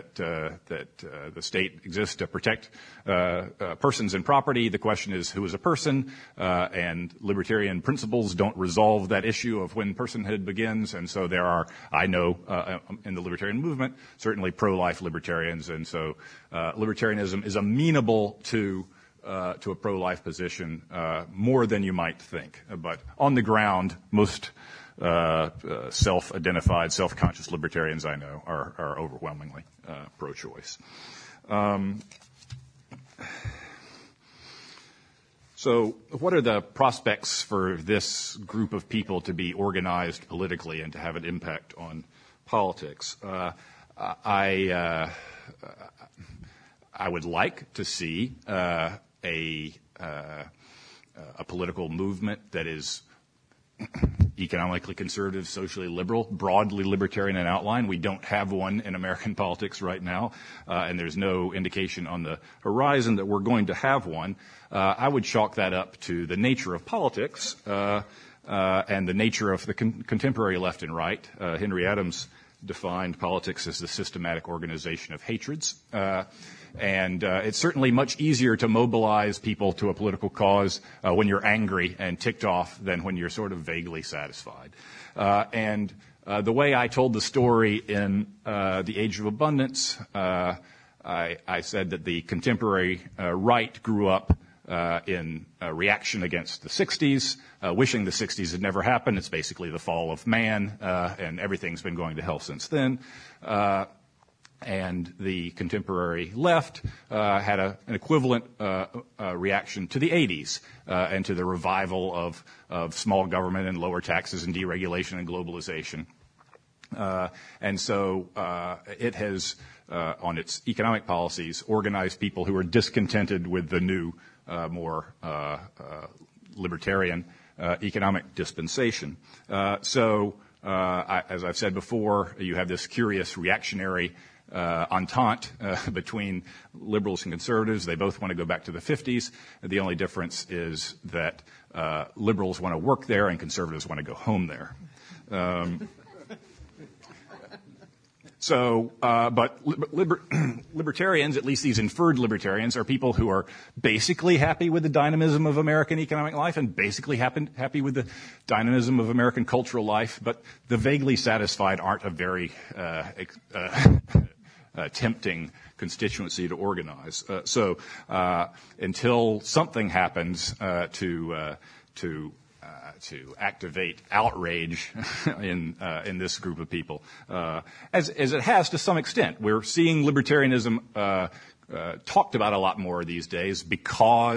the state exists to protect persons and property. The question is, who is a person? And libertarian principles don't resolve that issue of when personhood begins. And so there are, I know, in the libertarian movement, certainly pro-life libertarians. And so libertarianism is amenable to a pro-life position more than you might think. But on the ground, most self-identified, self-conscious libertarians I know are overwhelmingly pro-choice. So what are the prospects for this group of people to be organized politically and to have an impact on politics? I would like to see a political movement that is economically conservative, socially liberal, broadly libertarian in outline. We don't have one in American politics right now, and there's no indication on the horizon that we're going to have one. I would chalk that up to the nature of politics and the nature of the contemporary left and right. Henry Adams defined politics as the systematic organization of hatreds. And it's certainly much easier to mobilize people to a political cause when you're angry and ticked off than when you're sort of vaguely satisfied. And the way I told the story in The Age of Abundance, I said that the contemporary right grew up in reaction against the 60s, wishing the 60s had never happened. It's basically the fall of man, and everything's been going to hell since then. And the contemporary left had an equivalent reaction to the 80s and to the revival of small government and lower taxes and deregulation and globalization. And so it has, on its economic policies, organized people who are discontented with the new, more libertarian economic dispensation. So as I've said before, you have this curious reactionary entente between liberals and conservatives. They both want to go back to the 50s. The only difference is that liberals want to work there and conservatives want to go home there. But libertarians, at least these inferred libertarians, are people who are basically happy with the dynamism of American economic life and basically happy with the dynamism of American cultural life, but the vaguely satisfied aren't a very tempting constituency to organize. So until something happens to activate outrage in this group of people, as it has to some extent. We're seeing libertarianism talked about a lot more these days because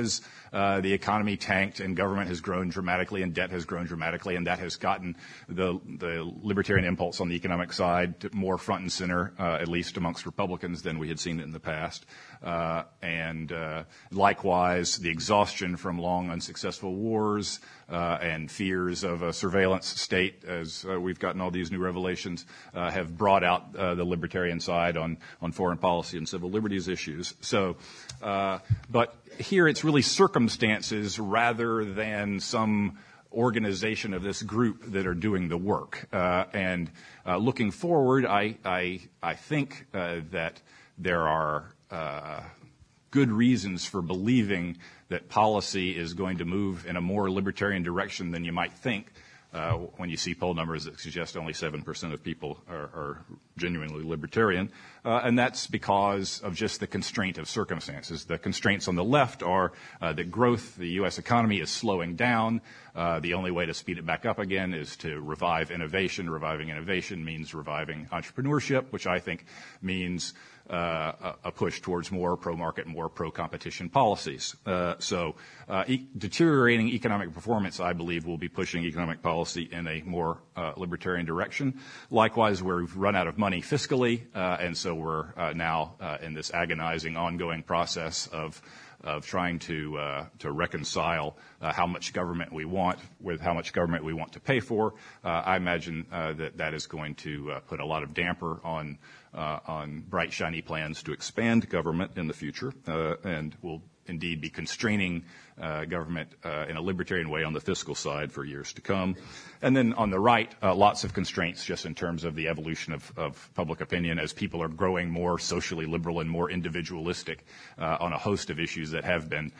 the economy tanked and government has grown dramatically and debt has grown dramatically, and that has gotten the libertarian impulse on the economic side more front and center, at least amongst Republicans, than we had seen in the past. And likewise, the exhaustion from long unsuccessful wars and fears of a surveillance state, as we've gotten all these new revelations, have brought out the libertarian side on foreign policy and civil liberties issues. So, but here it's really circumstances rather than some organization of this group that are doing the work. And looking forward, I think that there are good reasons for believing that policy is going to move in a more libertarian direction than you might think when you see poll numbers that suggest only 7% of people are genuinely libertarian. And that's because of just the constraint of circumstances. The constraints on the left are that growth, the U.S. economy is slowing down. The only way to speed it back up again is to revive innovation. Reviving innovation means reviving entrepreneurship, which I think means a push towards more pro-market, more pro-competition policies. So deteriorating economic performance, I believe, will be pushing economic policy in a more libertarian direction. Likewise, we've run out of money fiscally, and so we're now in this agonizing, ongoing process of trying to reconcile how much government we want with how much government we want to pay for. I imagine that is going to put a lot of damper on bright, shiny plans to expand government in the future, and will indeed be constraining government in a libertarian way on the fiscal side for years to come. And then on the right, lots of constraints just in terms of the evolution of public opinion as people are growing more socially liberal and more individualistic on a host of issues that have been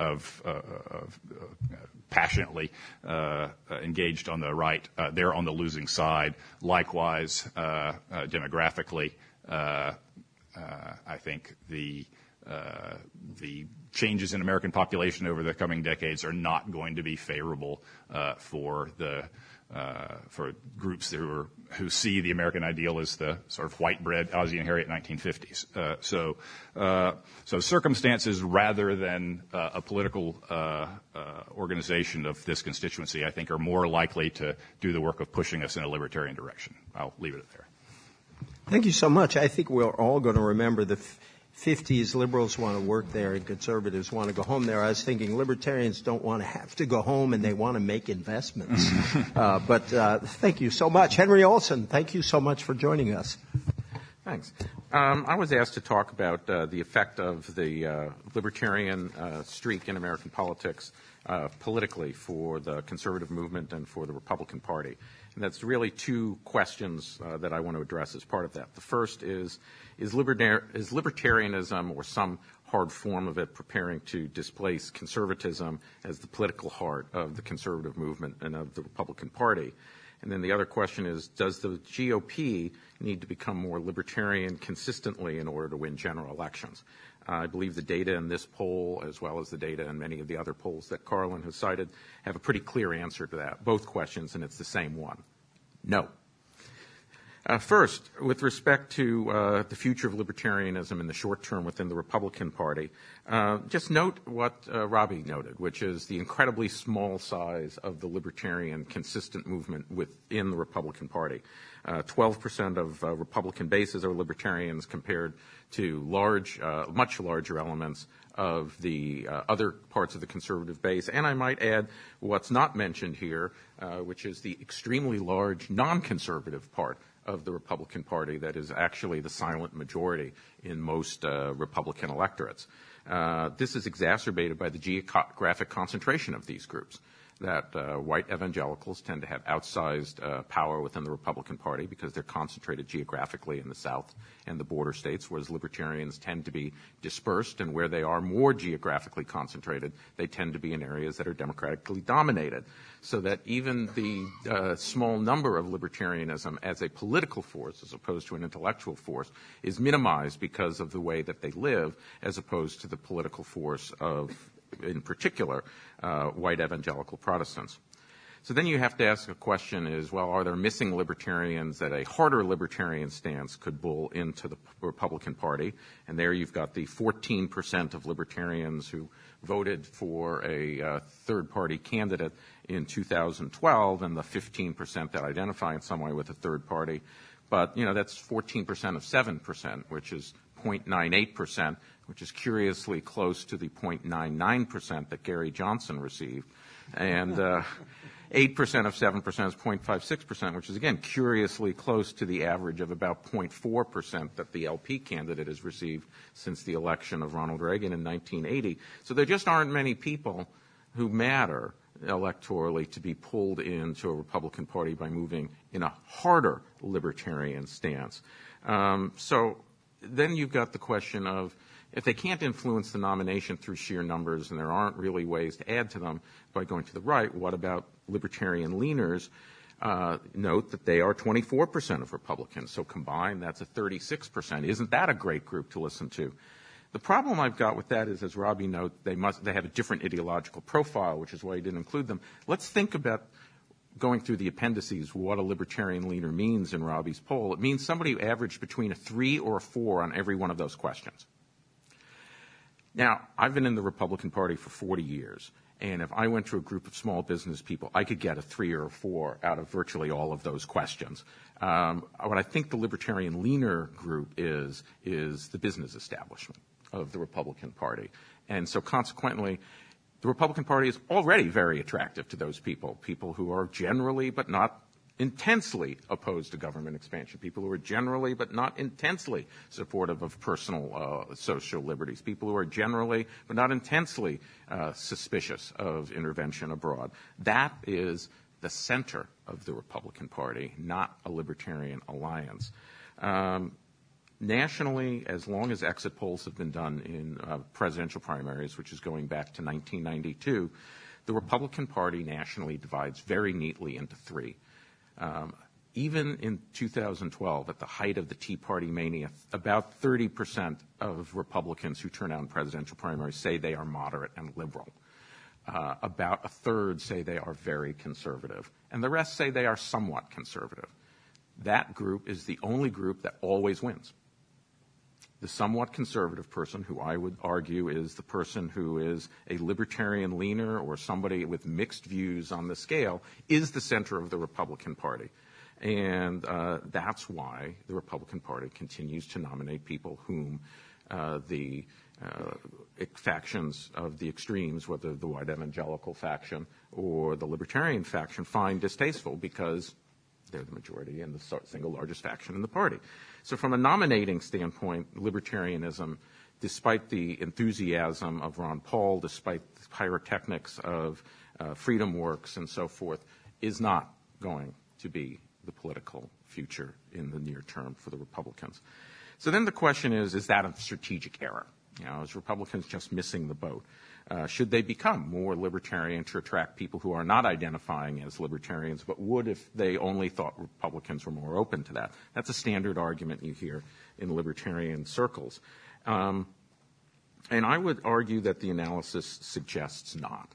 passionately engaged on the right. They're on the losing side. Likewise, demographically, I think the changes in American population over the coming decades are not going to be favorable for groups who see the American ideal as the sort of white bread Ozzie and Harriet 1950s. So circumstances rather than a political organization of this constituency, I think, are more likely to do the work of pushing us in a libertarian direction. I'll leave it there. Thank you so much. I think we're all going to remember the 50s. Liberals want to work there and conservatives want to go home there. I was thinking libertarians don't want to have to go home and they want to make investments. But thank you so much. Henry Olsen, thank you so much for joining us. Thanks. I was asked to talk about the effect of the libertarian streak in American politics politically for the conservative movement and for the Republican Party. And that's really two questions that I want to address as part of that. The first is libertarianism or some hard form of it preparing to displace conservatism as the political heart of the conservative movement and of the Republican Party? And then the other question is, does the GOP need to become more libertarian consistently in order to win general elections? I believe the data in this poll, as well as the data in many of the other polls that Carlin has cited, have a pretty clear answer to that, both questions, and it's the same one. No. First, with respect to the future of libertarianism in the short term within the Republican Party, just note what Robbie noted, which is the incredibly small size of the libertarian consistent movement within the Republican Party. 12% of Republican bases are libertarians compared to much larger elements of the other parts of the conservative base. And I might add what's not mentioned here, which is the extremely large non-conservative part of the Republican Party that is actually the silent majority in most Republican electorates. This is exacerbated by the geographic concentration of these groups, that white evangelicals tend to have outsized power within the Republican Party because they're concentrated geographically in the South and the border states, whereas libertarians tend to be dispersed, and where they are more geographically concentrated, they tend to be in areas that are democratically dominated. So that even the small number of libertarianism as a political force, as opposed to an intellectual force, is minimized because of the way that they live, as opposed to the political force of, in particular, white evangelical Protestants. So then you have to ask a question is, well, are there missing libertarians that a harder libertarian stance could bull into the Republican Party? And there you've got the 14% of libertarians who voted for a third-party candidate in 2012 and the 15% that identify in some way with a third party. But, that's 14% of 7%, which is 0.98%, which is curiously close to the 0.99% that Gary Johnson received. And 8% of 7% is 0.56%, which is, again, curiously close to the average of about 0.4% that the LP candidate has received since the election of Ronald Reagan in 1980. So there just aren't many people who matter electorally to be pulled into a Republican Party by moving in a harder libertarian stance. So then you've got the question of, if they can't influence the nomination through sheer numbers and there aren't really ways to add to them by going to the right, what about libertarian leaners? Note that they are 24% of Republicans. So combined, that's a 36%. Isn't that a great group to listen to? The problem I've got with that is, as Robbie noted, they have a different ideological profile, which is why he didn't include them. Let's think about going through the appendices, what a libertarian leaner means in Robbie's poll. It means somebody who averaged between a 3 or a 4 on every one of those questions. Now, I've been in the Republican Party for 40 years, and if I went to a group of small business people, I could get a 3 or a 4 out of virtually all of those questions. What I think the libertarian leaner group is the business establishment of the Republican Party. And so consequently, the Republican Party is already very attractive to those people who are generally but not intensely opposed to government expansion, people who are generally but not intensely supportive of personal social liberties, people who are generally but not intensely suspicious of intervention abroad. That is the center of the Republican Party, not a libertarian alliance. Nationally, as long as exit polls have been done in presidential primaries, which is going back to 1992, the Republican Party nationally divides very neatly into 3. Even in 2012, at the height of the Tea Party mania, about 30% of Republicans who turn out in presidential primaries say they are moderate and liberal. About a third say they are very conservative, and the rest say they are somewhat conservative. That group is the only group that always wins. The somewhat conservative person, who I would argue is the person who is a libertarian leaner or somebody with mixed views on the scale, is the center of the Republican Party. And that's why the Republican Party continues to nominate people whom the factions of the extremes, whether the white evangelical faction or the libertarian faction, find distasteful because they're the majority and the single largest faction in the party. So from a nominating standpoint, libertarianism, despite the enthusiasm of Ron Paul, despite the pyrotechnics of Freedom Works and so forth, is not going to be the political future in the near term for the Republicans. So then the question is that a strategic error? Is Republicans just missing the boat? Should they become more libertarian to attract people who are not identifying as libertarians, but would if they only thought Republicans were more open to that? That's a standard argument you hear in libertarian circles. And I would argue that the analysis suggests not.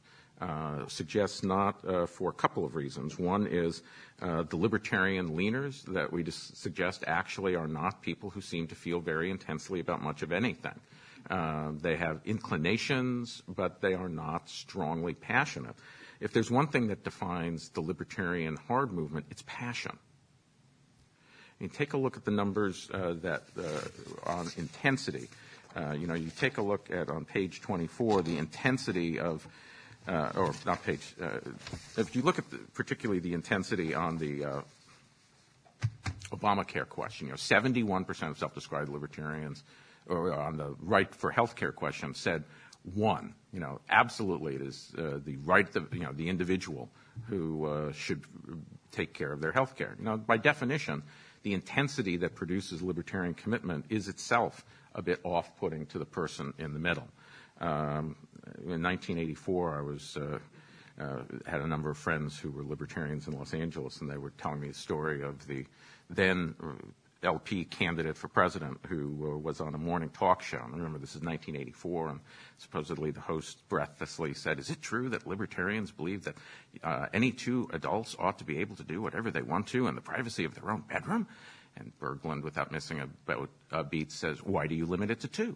For a couple of reasons. One is the libertarian leaners that we suggest actually are not people who seem to feel very intensely about much of anything. They have inclinations, but they are not strongly passionate. If there's one thing that defines the libertarian hard movement, it's passion. Take a look at the numbers on intensity. You take a look at, on page 24, the intensity of if you look at particularly the intensity on the Obamacare question, 71% of self-described libertarians, or on the right for health care question, said one. Absolutely it is the right of the individual who should take care of their health care. By definition, the intensity that produces libertarian commitment is itself a bit off-putting to the person in the middle. In 1984, I had a number of friends who were libertarians in Los Angeles, and they were telling me the story of the then LP candidate for president who was on a morning talk show. And remember, this is 1984, and supposedly the host breathlessly said, "Is it true that libertarians believe that any two adults ought to be able to do whatever they want to in the privacy of their own bedroom?" And Berglund, without missing a beat, says, "Why do you limit it to two?"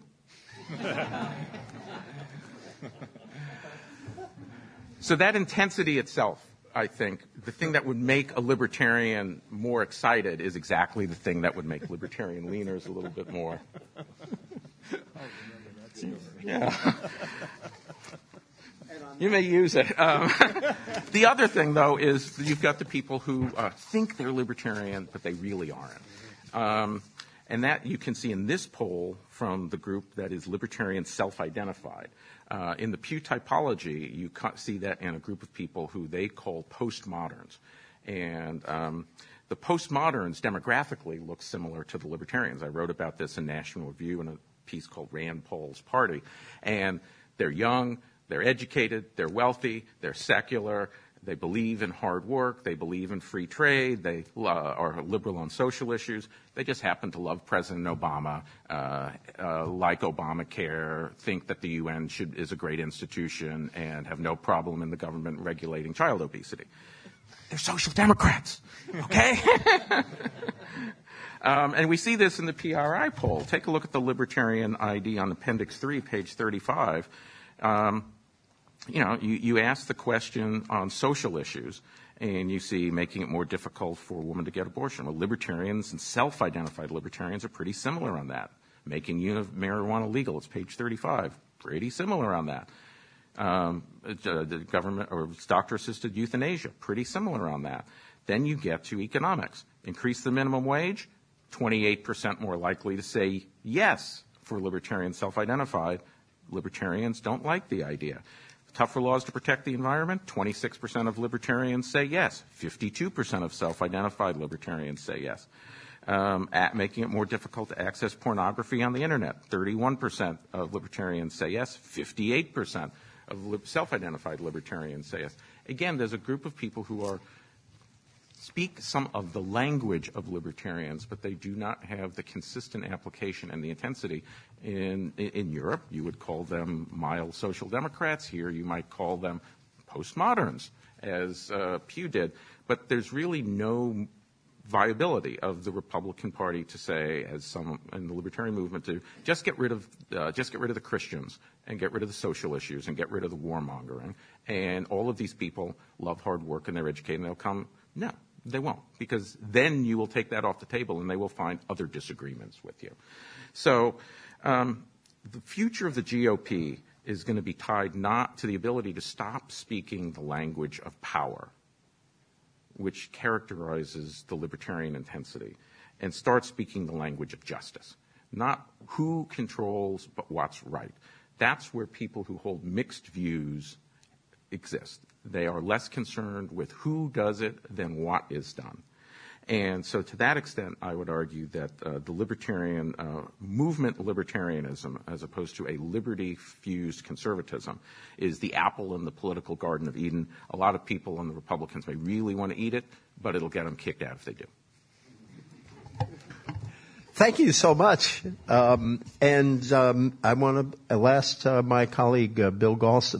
So that intensity itself, I think, the thing that would make a libertarian more excited is exactly the thing that would make libertarian leaners a little bit more. Yeah. You may use it. The other thing, though, is you've got the people who think they're libertarian, but they really aren't. And that you can see in this poll from the group that is libertarian self-identified. In the Pew typology, you see that in a group of people who they call postmoderns. And the postmoderns demographically look similar to the libertarians. I wrote about this in National Review in a piece called Rand Paul's Party. And they're young, they're educated, they're wealthy, they're secular, they believe in hard work, they believe in free trade, they are liberal on social issues. They just happen to love President Obama, like Obamacare, think that the UN is a great institution, and have no problem in the government regulating child obesity. They're social democrats, okay? And we see this in the PRI poll. Take a look at the Libertarian ID on Appendix 3, page 35. You ask the question on social issues, and you see making it more difficult for a woman to get abortion. Well, libertarians and self-identified libertarians are pretty similar on that. Making marijuana legal, it's page 35, pretty similar on that. The government or doctor-assisted euthanasia, pretty similar on that. Then you get to economics. Increase the minimum wage, 28% more likely to say yes for libertarians self-identified. Libertarians don't like the idea. Tougher laws to protect the environment, 26% of libertarians say yes. 52% of self-identified libertarians say yes. Making it more difficult to access pornography on the internet, 31% of libertarians say yes. 58% of self-identified libertarians say yes. Again, there's a group of people who speak some of the language of libertarians, but they do not have the consistent application and the intensity. In Europe, you would call them mild social democrats. Here, you might call them postmoderns, as Pew did. But there's really no viability of the Republican Party to say, as some in the libertarian movement do, just get rid of the Christians and get rid of the social issues and get rid of the warmongering. And all of these people love hard work and they're educated and they'll come. No, they won't, because then you will take that off the table and they will find other disagreements with you. So the future of the GOP is going to be tied not to the ability to stop speaking the language of power, which characterizes the libertarian intensity, and start speaking the language of justice. Not who controls, but what's right. That's where people who hold mixed views exist. They are less concerned with who does it than what is done. And so to that extent, I would argue that the libertarian movement, libertarianism, as opposed to a liberty-fused conservatism, is the apple in the political Garden of Eden. A lot of people and the Republicans may really want to eat it, but it'll get them kicked out if they do. Thank you so much. I want to ask my colleague, Bill Galston.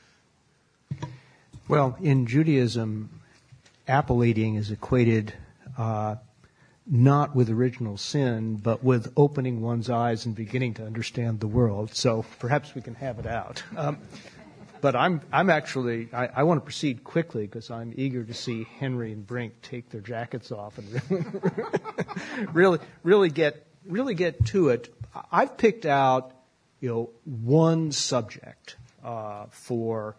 Well, in Judaism, apple eating is equated not with original sin, but with opening one's eyes and beginning to understand the world. So perhaps we can have it out. But I'm actually, I want to proceed quickly because I'm eager to see Henry and Brink take their jackets off and really get to it. I've picked out, one subject for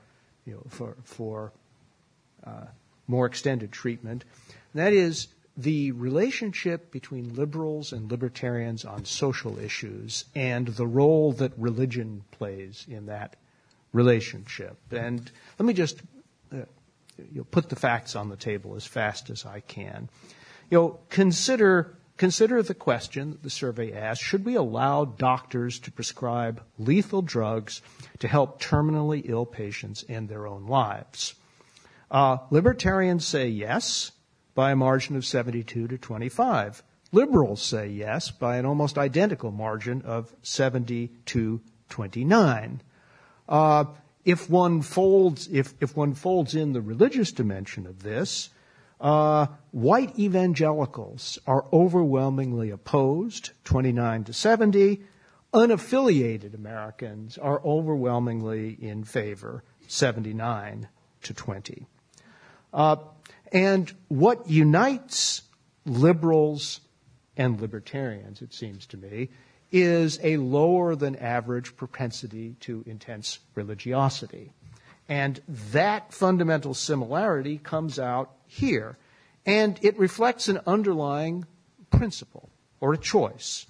more extended treatment. And that is the relationship between liberals and libertarians on social issues and the role that religion plays in that relationship. And let me just put the facts on the table as fast as I can. Consider the question that the survey asked: should we allow doctors to prescribe lethal drugs to help terminally ill patients end their own lives? Libertarians say yes by a margin of 72 to 25. Liberals say yes by an almost identical margin of 70 to 29. If one folds in the religious dimension of this, white evangelicals are overwhelmingly opposed, 29 to 70. Unaffiliated Americans are overwhelmingly in favor, 79 to 20. And what unites liberals and libertarians, it seems to me, is a lower than average propensity to intense religiosity. And that fundamental similarity comes out here. And it reflects an underlying principle or a choice.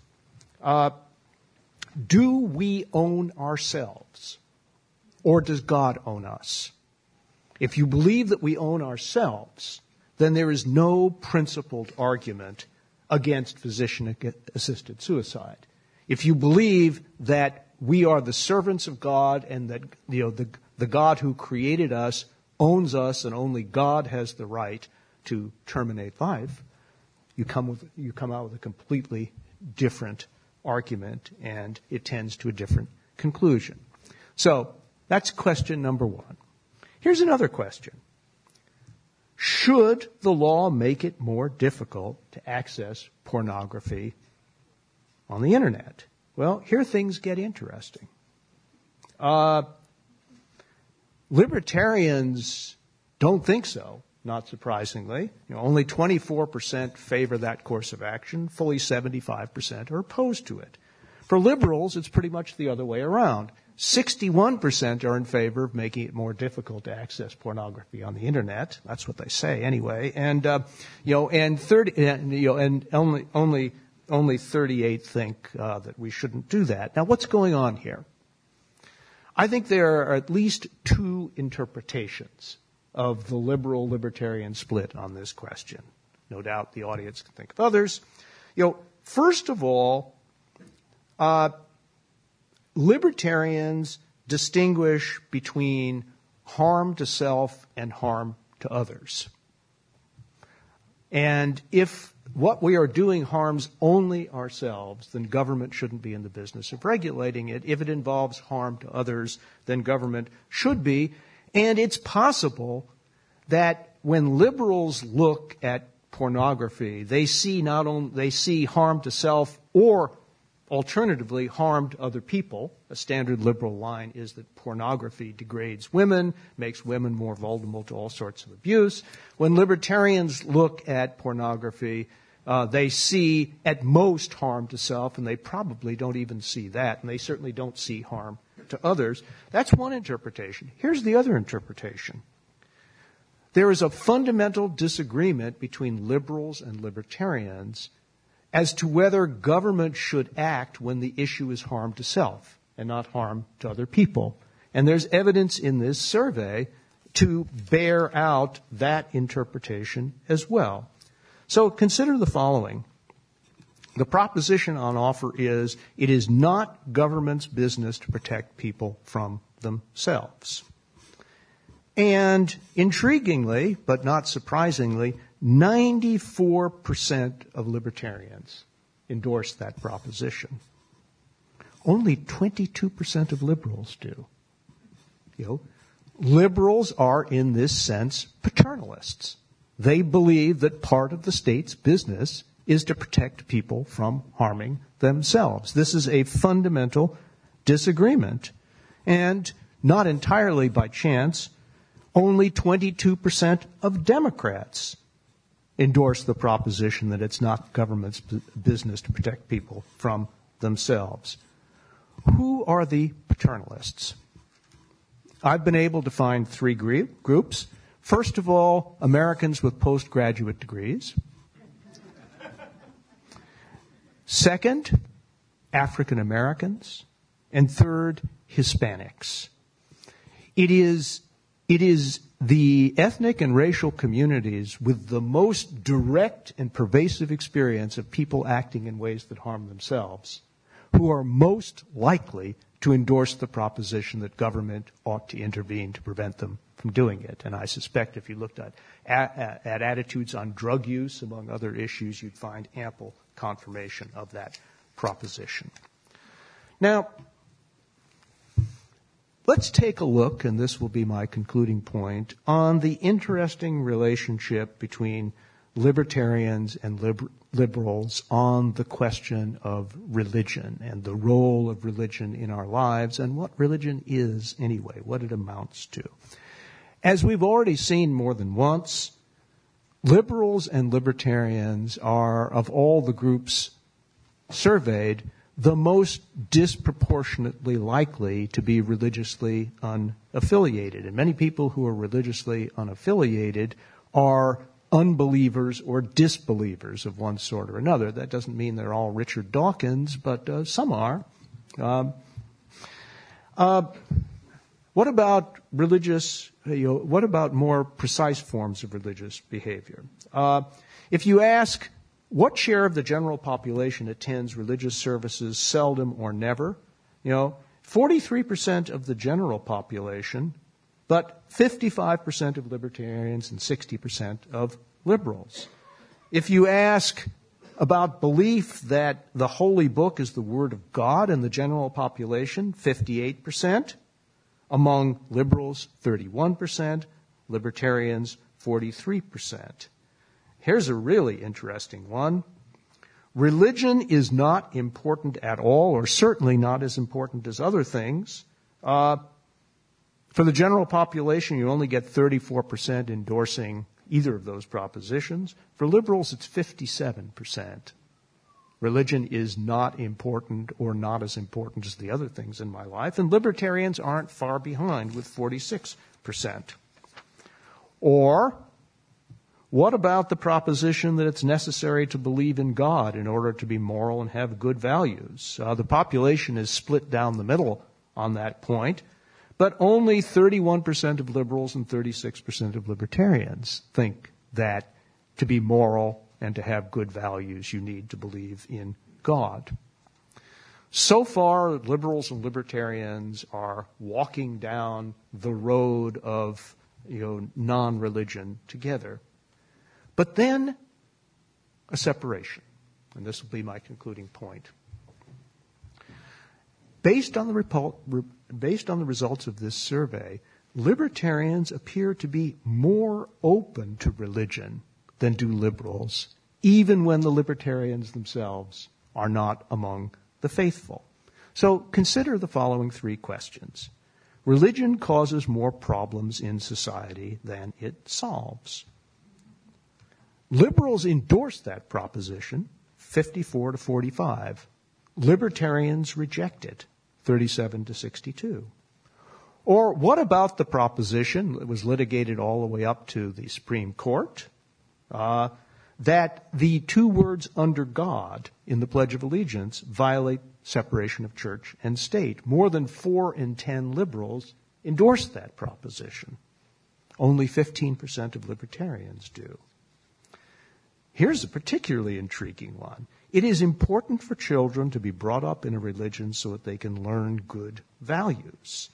Do we own ourselves, or does God own us? If you believe that we own ourselves, then there is no principled argument against physician-assisted suicide. If you believe that we are the servants of God and that the God who created us owns us and only God has the right to terminate life, you come out with a completely different argument, and it tends to a different conclusion. So that's question number one. Here's another question. Should the law make it more difficult to access pornography on the internet? Well, here things get interesting. Libertarians don't think so, not surprisingly. Only 24% favor that course of action. Fully 75% are opposed to it. For liberals, it's pretty much the other way around. 61% are in favor of making it more difficult to access pornography on the internet. That's what they say anyway. And only 38 think that we shouldn't do that. Now, what's going on here? I think there are at least two interpretations of the liberal-libertarian split on this question. No doubt the audience can think of others. First of all, libertarians distinguish between harm to self and harm to others. And if what we are doing harms only ourselves, then government shouldn't be in the business of regulating it. If it involves harm to others, then government should be. And it's possible that when liberals look at pornography, they see harm to self or alternatively harm to other people. A standard liberal line is that pornography degrades women, makes women more vulnerable to all sorts of abuse. When libertarians look at pornography, they see at most harm to self, and they probably don't even see that, and they certainly don't see harm to others. That's one interpretation. Here's the other interpretation. There is a fundamental disagreement between liberals and libertarians as to whether government should act when the issue is harm to self and not harm to other people. And there's evidence in this survey to bear out that interpretation as well. So consider the following. The proposition on offer is, it is not government's business to protect people from themselves. And intriguingly, but not surprisingly, 94% of libertarians endorse that proposition. Only 22% of liberals do. Liberals are, in this sense, paternalists. They believe that part of the state's business is to protect people from harming themselves. This is a fundamental disagreement. And not entirely by chance, only 22% of Democrats endorse the proposition that it's not government's business to protect people from themselves. Who are the paternalists? I've been able to find three groups. First of all, Americans with postgraduate degrees. Second, African Americans. And third, Hispanics. It is the ethnic and racial communities with the most direct and pervasive experience of people acting in ways that harm themselves who are most likely to endorse the proposition that government ought to intervene to prevent them from doing it. And I suspect if you looked at attitudes on drug use, among other issues, you'd find ample confirmation of that proposition. Now, let's take a look, and this will be my concluding point, on the interesting relationship between libertarians and liberals on the question of religion and the role of religion in our lives and what religion is anyway, what it amounts to. As we've already seen more than once, liberals and libertarians are, of all the groups surveyed, the most disproportionately likely to be religiously unaffiliated. And many people who are religiously unaffiliated are unbelievers or disbelievers of one sort or another. That doesn't mean they're all Richard Dawkins, but some are. What about religious, what about more precise forms of religious behavior? If you ask, what share of the general population attends religious services seldom or never? 43% of the general population, but 55% of libertarians and 60% of liberals. If you ask about belief that the Holy Book is the Word of God in the general population, 58%. Among liberals, 31%. Libertarians, 43%. Here's a really interesting one. Religion is not important at all, or certainly not as important as other things. For the general population, you only get 34% endorsing either of those propositions. For liberals, it's 57%. Religion is not important or not as important as the other things in my life, and libertarians aren't far behind with 46%. Or, what about the proposition that it's necessary to believe in God in order to be moral and have good values? The population is split down the middle on that point, but only 31% of liberals and 36% of libertarians think that to be moral and to have good values you need to believe in God. So far, liberals and libertarians are walking down the road of non-religion together. But then, a separation. And this will be my concluding point. Based on the results of this survey, libertarians appear to be more open to religion than do liberals, even when the libertarians themselves are not among the faithful. So consider the following three questions. Religion causes more problems in society than it solves. Liberals endorse that proposition, 54 to 45. Libertarians reject it, 37 to 62. Or what about the proposition that was litigated all the way up to the Supreme Court, that the two words under God in the Pledge of Allegiance violate separation of church and state? More than 4 in 10 liberals endorse that proposition. Only 15% of libertarians do. Here's a particularly intriguing one. It is important for children to be brought up in a religion so that they can learn good values.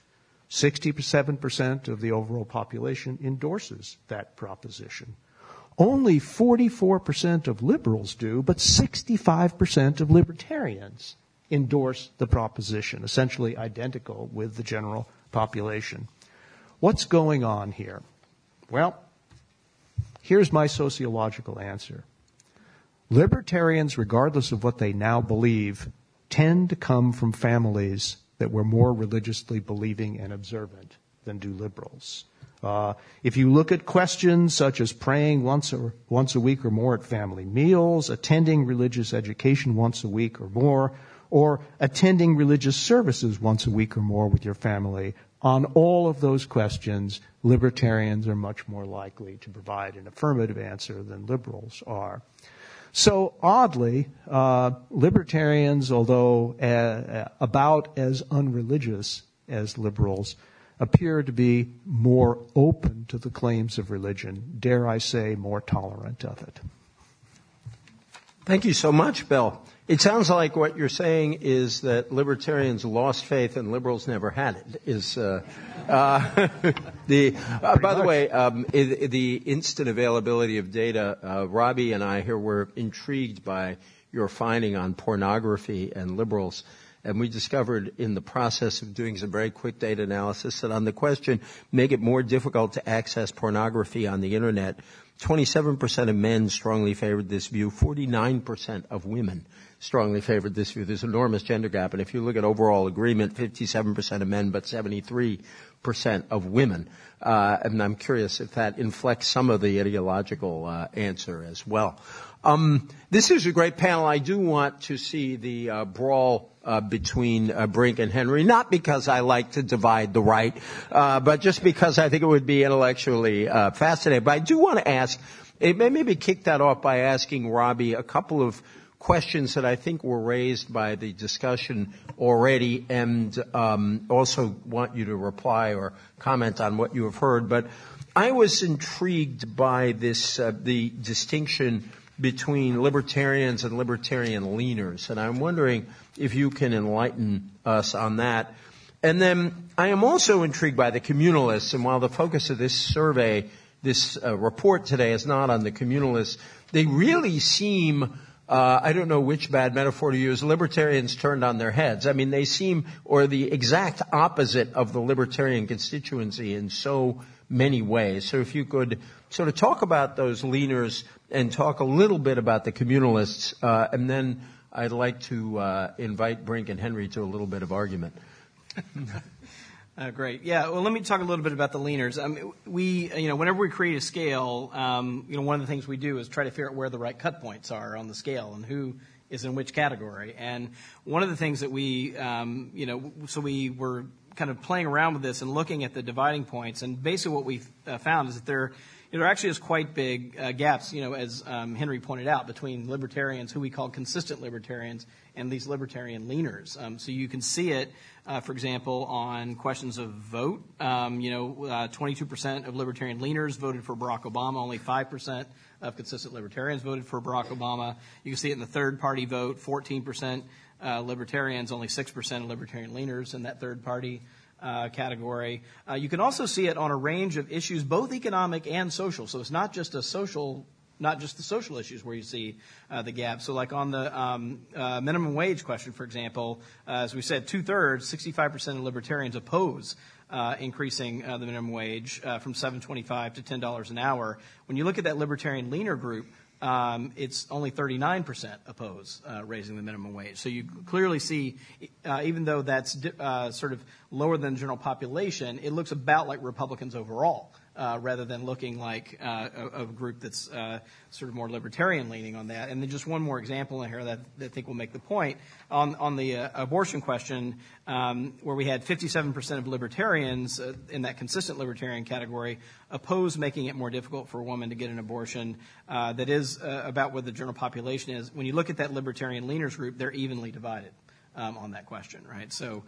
67% of the overall population endorses that proposition. Only 44% of liberals do, but 65% of libertarians endorse the proposition, essentially identical with the general population. What's going on here? Well, here's my sociological answer. Libertarians, regardless of what they now believe, tend to come from families that were more religiously believing and observant than do liberals. If you look at questions such as praying once a week or more at family meals, attending religious education once a week or more, or attending religious services once a week or more with your family, on all of those questions, libertarians are much more likely to provide an affirmative answer than liberals are. So oddly, libertarians, although about as unreligious as liberals, appear to be more open to the claims of religion, dare I say, more tolerant of it. Thank you so much, Bill. It sounds like what you're saying is that libertarians lost faith and liberals never had it. By the way, the instant availability of data, Robbie and I here were intrigued by your finding on pornography and liberals. And we discovered in the process of doing some very quick data analysis that on the question, make it more difficult to access pornography on the Internet, 27% of men strongly favored this view, 49% of women strongly favored this view. There's an enormous gender gap. And if you look at overall agreement, 57% of men, but 73% of women. And I'm curious if that inflects some of the ideological answer as well. This is a great panel. I do want to see the brawl between Brink and Henry, not because I like to divide the right, but just because I think it would be intellectually fascinating. But I do want to ask, maybe kick that off by asking Robbie a couple of questions that I think were raised by the discussion already, and also want you to reply or comment on what you have heard. But I was intrigued by this, the distinction between libertarians and libertarian leaners, and I'm wondering if you can enlighten us on that. And then I am also intrigued by the communalists, and while the focus of this survey, this report today is not on the communalists, they really seem, I don't know which bad metaphor to use, libertarians turned on their heads. I mean, they seem, or the exact opposite of the libertarian constituency in so many ways. So if you could sort of talk about those leaners and talk a little bit about the communalists, and then I'd like to invite Brink and Henry to a little bit of argument. Great. Yeah. Well, let me talk a little bit about the leaners. Whenever we create a scale, one of the things we do is try to figure out where the right cut points are on the scale and who is in which category. And one of the things that we were kind of playing around with this and looking at the dividing points, and basically what we found is that there actually is quite big gaps, as Henry pointed out, between libertarians, who we call consistent libertarians, and these libertarian leaners. So you can see it, for example, on questions of vote. 22% of libertarian leaners voted for Barack Obama. Only 5% of consistent libertarians voted for Barack Obama. You can see it in the third-party vote. 14% libertarians, only 6% of libertarian leaners in that third-party category. You can also see it on a range of issues, both economic and social. So it's not just the social issues where you see the gap. So like on the minimum wage question, for example, as we said, 2/3, 65% of libertarians oppose increasing the minimum wage from $7.25 to $10 an hour. When you look at that libertarian leaner group, it's only 39% oppose raising the minimum wage. So you clearly see, even though that's sort of lower than the general population, it looks about like Republicans overall, rather than looking like a group that's sort of more libertarian leaning on that. And then just one more example in here that I think will make the point. On the abortion question, where we had 57% of libertarians in that consistent libertarian category oppose making it more difficult for a woman to get an abortion, that is about what the general population is. When you look at that libertarian leaners group, they're evenly divided on that question, right? So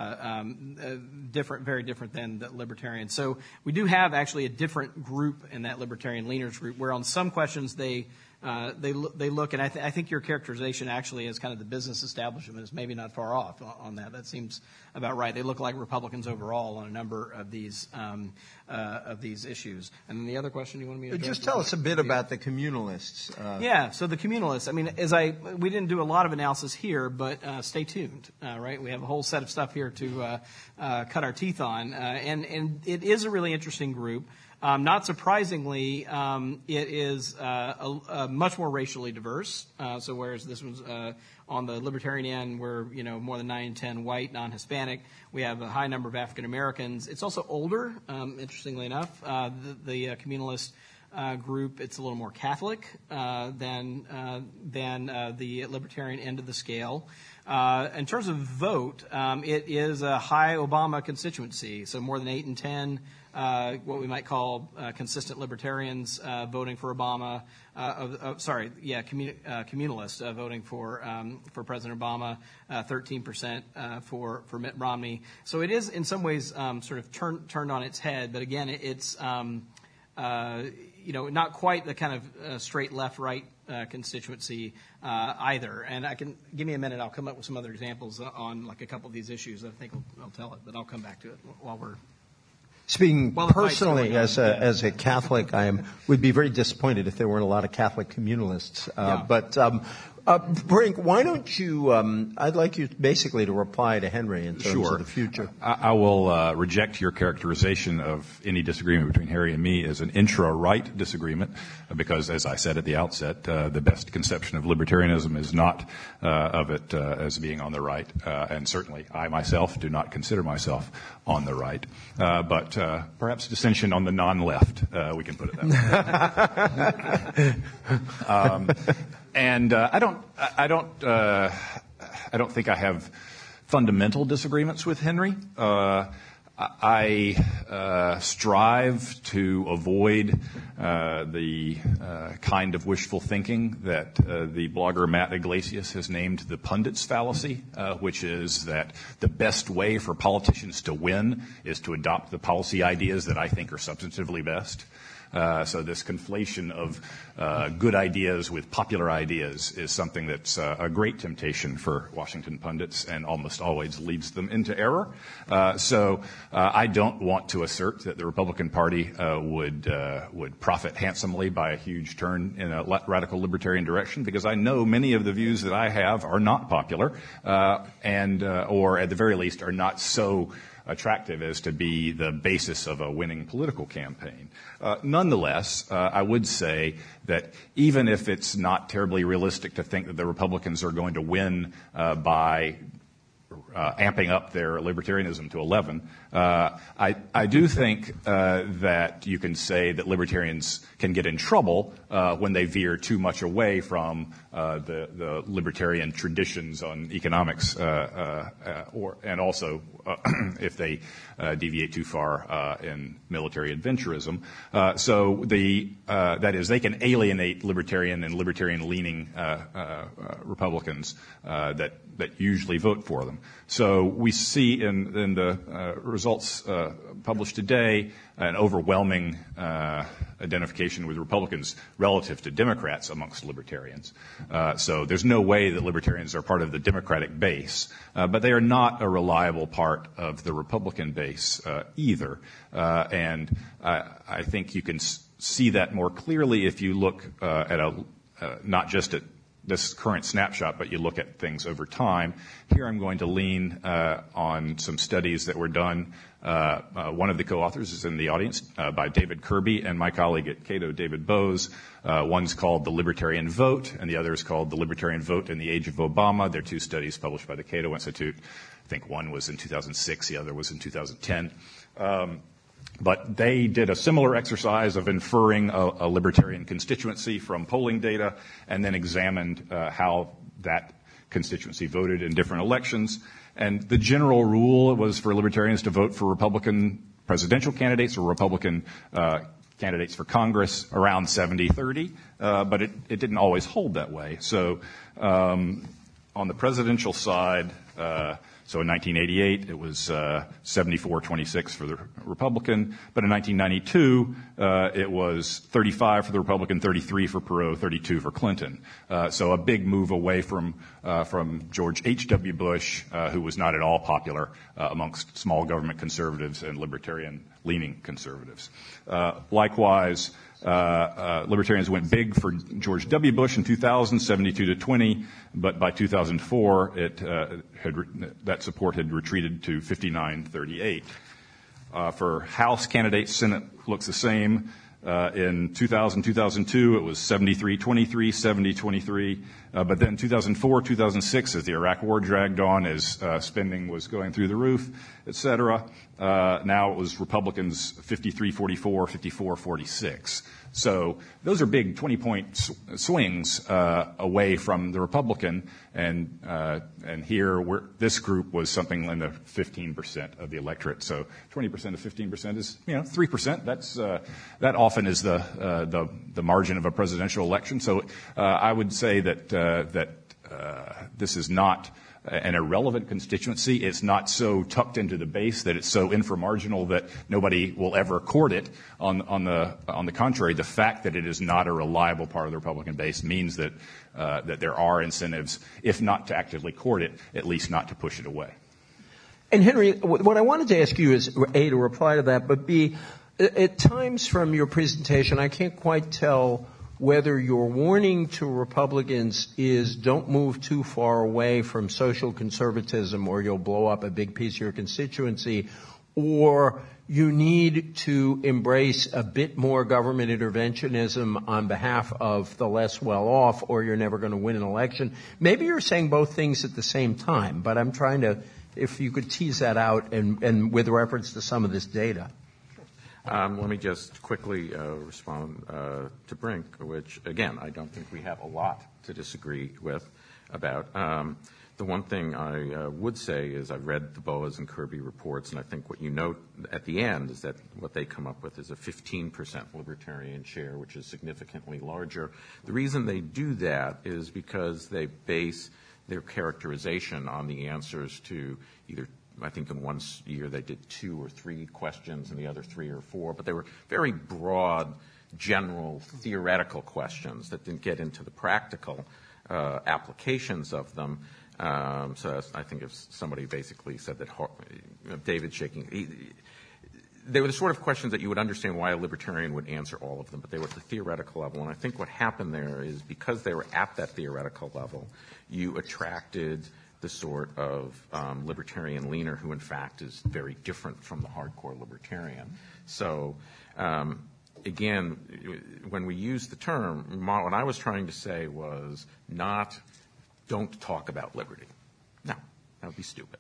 very different than the libertarians. So we do have actually a different group in that libertarian leaners group, where on some questions they look, and I think your characterization actually as kind of the business establishment is maybe not far off on that. That seems about right. They look like Republicans overall on a number of these issues. And then the other question you wanted me to address? Just tell us a bit about the communalists. Yeah, so the communalists. I mean, we didn't do a lot of analysis here, but stay tuned, right? We have a whole set of stuff here to cut our teeth on, and it is a really interesting group. Not surprisingly, it is much more racially diverse. So whereas this was on the libertarian end, we're more than 9 in 10 white, non-Hispanic, we have a high number of African Americans. It's also older, interestingly enough. The communalist group, it's a little more Catholic than the libertarian end of the scale. In terms of vote, it is a high Obama constituency, so more than 8 in 10. What we might call consistent libertarians voting for Obama. Communalists voting for President Obama. 13% for Mitt Romney. So it is in some ways sort of turned on its head. But again, it's not quite the kind of straight left-right constituency either. And give me a minute. I'll come up with some other examples on like a couple of these issues. I think I'll tell it, but I'll come back to it while we're. Speaking personally, as a Catholic, would be very disappointed if there weren't a lot of Catholic communalists. Yeah. But Brink, why don't you, I'd like you basically to reply to Henry in terms of the future. I will reject your characterization of any disagreement between Harry and me as an intra-right disagreement, because, as I said at the outset, the best conception of libertarianism is not of it as being on the right, and certainly I myself do not consider myself on the right, but perhaps dissension on the non-left, we can put it that way. And I don't think I have fundamental disagreements with Henry. I strive to avoid the kind of wishful thinking that the blogger Matt Iglesias has named the pundits fallacy, which is that the best way for politicians to win is to adopt the policy ideas that I think are substantively best. So this conflation of good ideas with popular ideas is something that's a great temptation for Washington pundits and almost always leads them into error. So I don't want to assert that the Republican Party would profit handsomely by a huge turn in a radical libertarian direction, because I know many of the views that I have are not popular and or at the very least are not so attractive as to be the basis of a winning political campaign. Nonetheless, I would say that even if it's not terribly realistic to think that the Republicans are going to win by amping up their libertarianism to 11, I do think that you can say that libertarians can get in trouble when they veer too much away from the libertarian traditions on economics, and also if they deviate too far in military adventurism. So that is, they can alienate libertarian and libertarian-leaning Republicans that usually vote for them. So we see in the results published today an overwhelming identification with Republicans relative to Democrats amongst libertarians. So there's no way that libertarians are part of the Democratic base, but they are not a reliable part of the Republican base either. And I think you can see that more clearly if you look at not just at this current snapshot, but you look at things over time. Here I'm going to lean on some studies that were done. One of the co-authors is in the audience by David Kirby and my colleague at Cato, David Bose. One's called The Libertarian Vote, and the other is called The Libertarian Vote in the Age of Obama. They're two studies published by the Cato Institute. I think one was in 2006, the other was in 2010. But they did a similar exercise of inferring a libertarian constituency from polling data and then examined how that constituency voted in different elections. And the general rule was for libertarians to vote for Republican presidential candidates or Republican candidates for Congress around 70-30, but it didn't always hold that way. So on the presidential side, so in 1988, it was 74-26 for the Republican. But in 1992, it was 35 for the Republican, 33 for Perot, 32 for Clinton. So a big move away from George H.W. Bush, who was not at all popular amongst small government conservatives and libertarian-leaning conservatives. Likewise, libertarians went big for George W. Bush in 2000, 72-20, but by 2004, that support had retreated to 59-38. For House candidates, Senate looks the same. In 2000, 2002, it was 73-23, 70-23. But then 2004, 2006, as the Iraq War dragged on, as spending was going through the roof, et cetera, now it was Republicans 53-44, 54-46. So those are big 20-point swings away from the Republican, and here this group was something in the 15% of the electorate. So 20% of 15% is 3%. That often is the margin of a presidential election. So I would say that this is not an irrelevant constituency. It's not so tucked into the base that it's so inframarginal that nobody will ever court it. On the contrary, the fact that it is not a reliable part of the Republican base means that there are incentives, if not to actively court it, at least not to push it away. And Henry, what I wanted to ask you is, A, to reply to that, but B, at times from your presentation, I can't quite tell whether your warning to Republicans is don't move too far away from social conservatism or you'll blow up a big piece of your constituency, or you need to embrace a bit more government interventionism on behalf of the less well-off, or you're never going to win an election. Maybe you're saying both things at the same time, but I'm trying to, if you could tease that out and with reference to some of this data. Let me just quickly respond to Brink, which, again, I don't think we have a lot to disagree with about. The one thing I would say is I've read the Boas and Kirby reports, and I think what you note at the end is that what they come up with is a 15% libertarian share, which is significantly larger. The reason they do that is because they base their characterization on the answers to either, I think in one year they did 2 or 3 questions and the other 3 or 4, but they were very broad, general, theoretical questions that didn't get into the practical applications of them. So I think if somebody basically said that David shaking, they were the sort of questions that you would understand why a libertarian would answer all of them, but they were at the theoretical level. And I think what happened there is because they were at that theoretical level, you attracted the sort of libertarian leaner who, in fact, is very different from the hardcore libertarian. So, again, when we use the term, what I was trying to say was not don't talk about liberty. No, that would be stupid.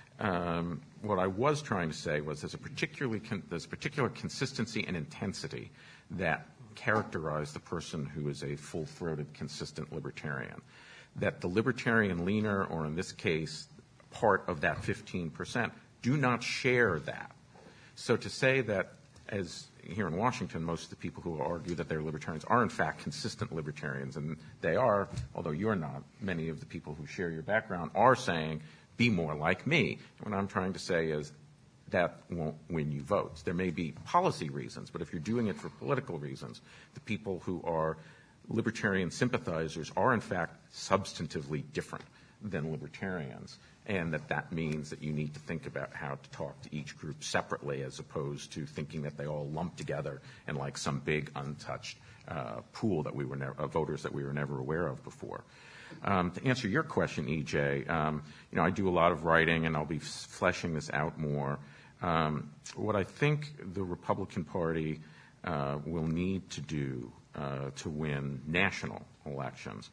What I was trying to say was there's a particular consistency and intensity that characterize the person who is a full-throated, consistent libertarian. That the libertarian leaner, or in this case, part of that 15%, do not share that. So to say that, as here in Washington, most of the people who argue that they're libertarians are, in fact, consistent libertarians, and they are, although you're not, many of the people who share your background are saying, be more like me. And what I'm trying to say is that won't win you votes. There may be policy reasons, but if you're doing it for political reasons, the people who are libertarian sympathizers are, in fact, substantively different than libertarians, and that means that you need to think about how to talk to each group separately as opposed to thinking that they all lump together in like some big untouched pool that we were of voters that we were never aware of before. To answer your question, EJ, I do a lot of writing, and I'll be fleshing this out more. What I think the Republican Party will need to do to win national elections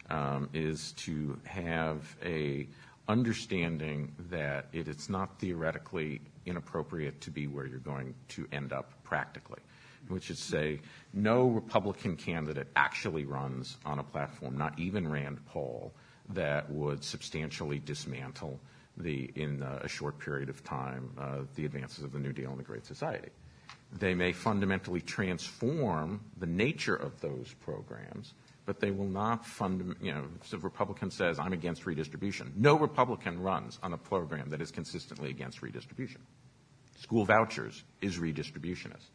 is to have a understanding that it's not theoretically inappropriate to be where you're going to end up practically, which is say no Republican candidate actually runs on a platform, not even Rand Paul, that would substantially dismantle in a short period of time the advances of the New Deal and the Great Society. They may fundamentally transform the nature of those programs, but they will not if a Republican says, I'm against redistribution, no Republican runs on a program that is consistently against redistribution. School vouchers is redistributionist.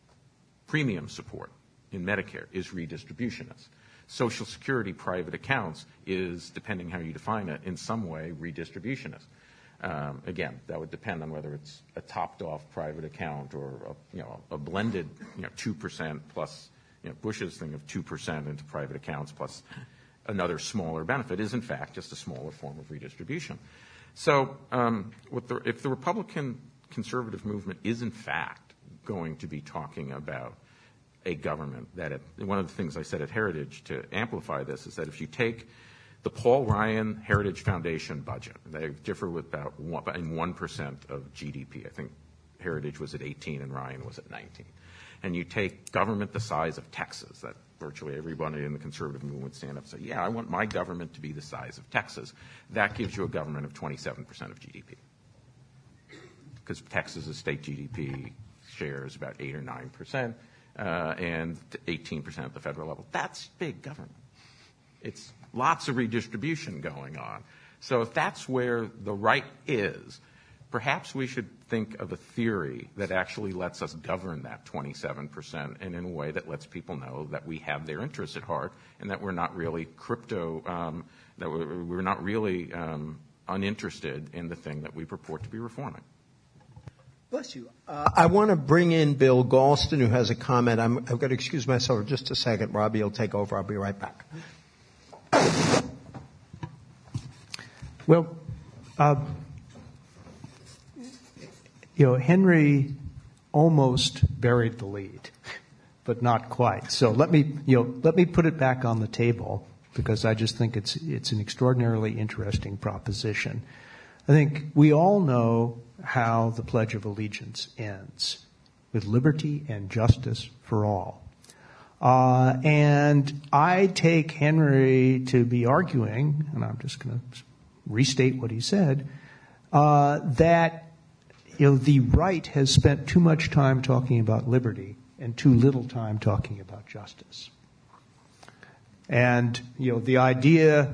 Premium support in Medicare is redistributionist. Social Security private accounts is, depending how you define it, in some way redistributionist. Again, that would depend on whether it's a topped-off private account or a blended 2% plus Bush's thing of 2% into private accounts plus another smaller benefit is in fact just a smaller form of redistribution. So if the Republican conservative movement is in fact going to be talking about a government one of the things I said at Heritage to amplify this is that if you take the Paul Ryan Heritage Foundation budget, they differ with about 1% of GDP. I think Heritage was at 18 and Ryan was at 19. And you take government the size of Texas, that virtually everybody in the conservative movement would stand up and say, yeah, I want my government to be the size of Texas. That gives you a government of 27% of GDP. Because Texas's state GDP share is about 8 or 9%, and 18% at the federal level. That's big government. It's lots of redistribution going on. So if that's where the right is, perhaps we should think of a theory that actually lets us govern that 27% and in a way that lets people know that we have their interests at heart and that we're not really that we're not really uninterested in the thing that we purport to be reforming. Bless you. I want to bring in Bill Galston, who has a comment. I've got to excuse myself for just a second. Robbie will take over. I'll be right back. Well, Henry almost buried the lead, but not quite. So let me put it back on the table, because I just think it's an extraordinarily interesting proposition. I think we all know how the Pledge of Allegiance ends, with liberty and justice for all. And I take Henry to be arguing, and I'm just going to restate what he said, that the right has spent too much time talking about liberty and too little time talking about justice. And the idea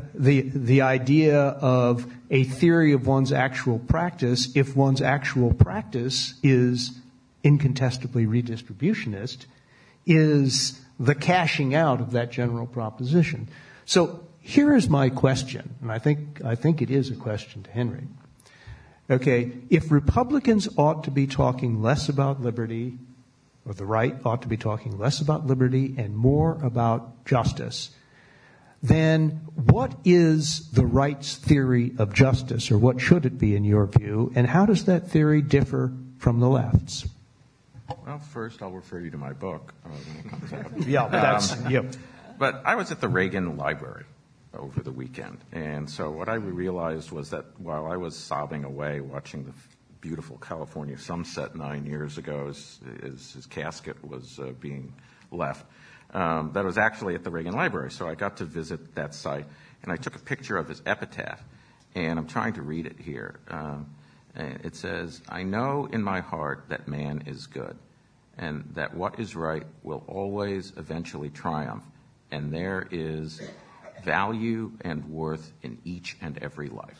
of a theory of one's actual practice, if one's actual practice is incontestably redistributionist, is the cashing out of that general proposition. So here is my question, and I think it is a question to Henry. Okay, if Republicans ought to be talking less about liberty, or the right ought to be talking less about liberty and more about justice, then what is the right's theory of justice, or what should it be in your view, and how does that theory differ from the left's? Well, first I'll refer you to my book when it comes out. Yeah, But I was at the Reagan Library over the weekend, and so what I realized was that while I was sobbing away watching the beautiful California sunset 9 years ago as his casket was being left, that was actually at the Reagan Library. So I got to visit that site, and I took a picture of his epitaph, and I'm trying to read it here. It says, "I know in my heart that man is good, and that what is right will always eventually triumph, and there is value and worth in each and every life."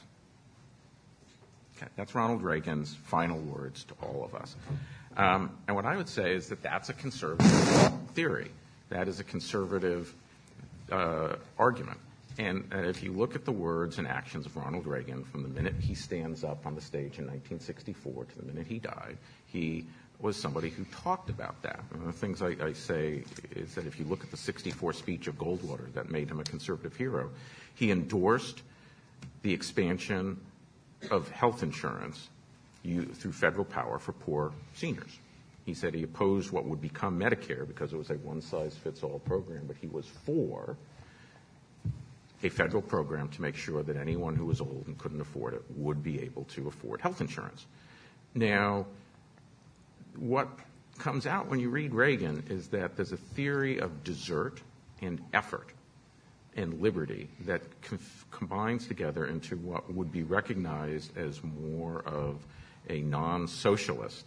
Okay, that's Ronald Reagan's final words to all of us. And what I would say is that that's a conservative theory. That is a conservative argument. And if you look at the words and actions of Ronald Reagan from the minute he stands up on the stage in 1964 to the minute he died, he was somebody who talked about that. One of the things I say is that if you look at the 64 speech of Goldwater that made him a conservative hero, he endorsed the expansion of health insurance through federal power for poor seniors. He said he opposed what would become Medicare because it was a one-size-fits-all program, but he was for a federal program to make sure that anyone who was old and couldn't afford it would be able to afford health insurance. Now, what comes out when you read Reagan is that there's a theory of desert and effort and liberty that combines together into what would be recognized as more of a non-socialist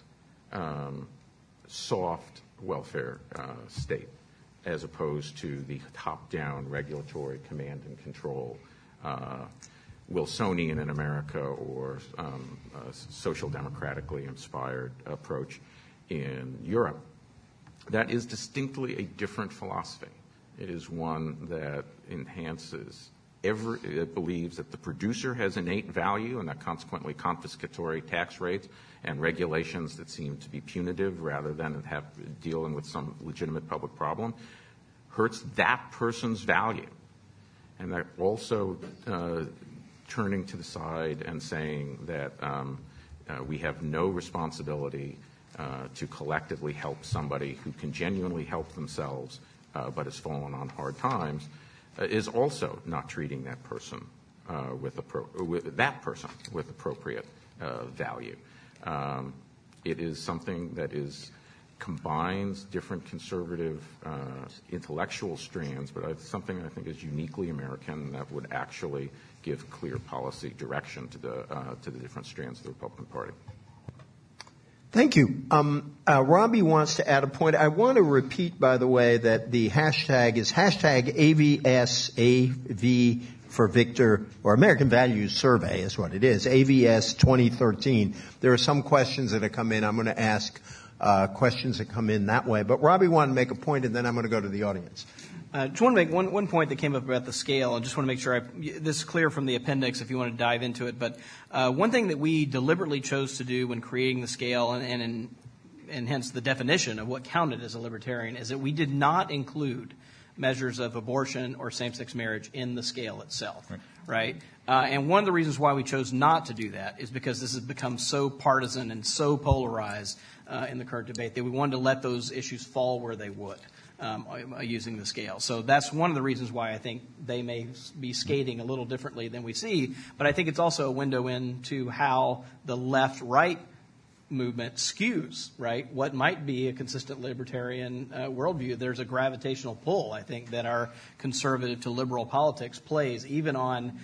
soft welfare state, as opposed to the top-down regulatory command and control Wilsonian in America or social democratically inspired approach in Europe. That is distinctly a different philosophy. It is one that enhances it believes that the producer has innate value and that consequently confiscatory tax rates and regulations that seem to be punitive rather than dealing with some legitimate public problem hurts that person's value. And they're also turning to the side and saying that we have no responsibility to collectively help somebody who can genuinely help themselves but has fallen on hard times, is also not treating that person with appropriate value. It is something that combines different conservative intellectual strands, but it's something I think is uniquely American that would actually give clear policy direction to the different strands of the Republican Party. Thank you. Robbie wants to add a point. I want to repeat, by the way, that the hashtag is hashtag AVSAV for Victor, or American Values Survey is what it is, AVS 2013. There are some questions that have come in. I'm going to ask questions that come in that way. But Robbie wanted to make a point, and then I'm going to go to the audience. Just want to make one point that came up about the scale. I just want to make sure this is clear from the appendix if you want to dive into it. But one thing that we deliberately chose to do when creating the scale and hence the definition of what counted as a libertarian is that we did not include measures of abortion or same-sex marriage in the scale itself, right? And one of the reasons why we chose not to do that is because this has become so partisan and so polarized in the current debate that we wanted to let those issues fall where they would. Using the scale. So that's one of the reasons why I think they may be skating a little differently than we see. But I think it's also a window into how the left-right movement skews, right? What might be a consistent libertarian worldview. There's a gravitational pull, I think, that our conservative to liberal politics plays, even on,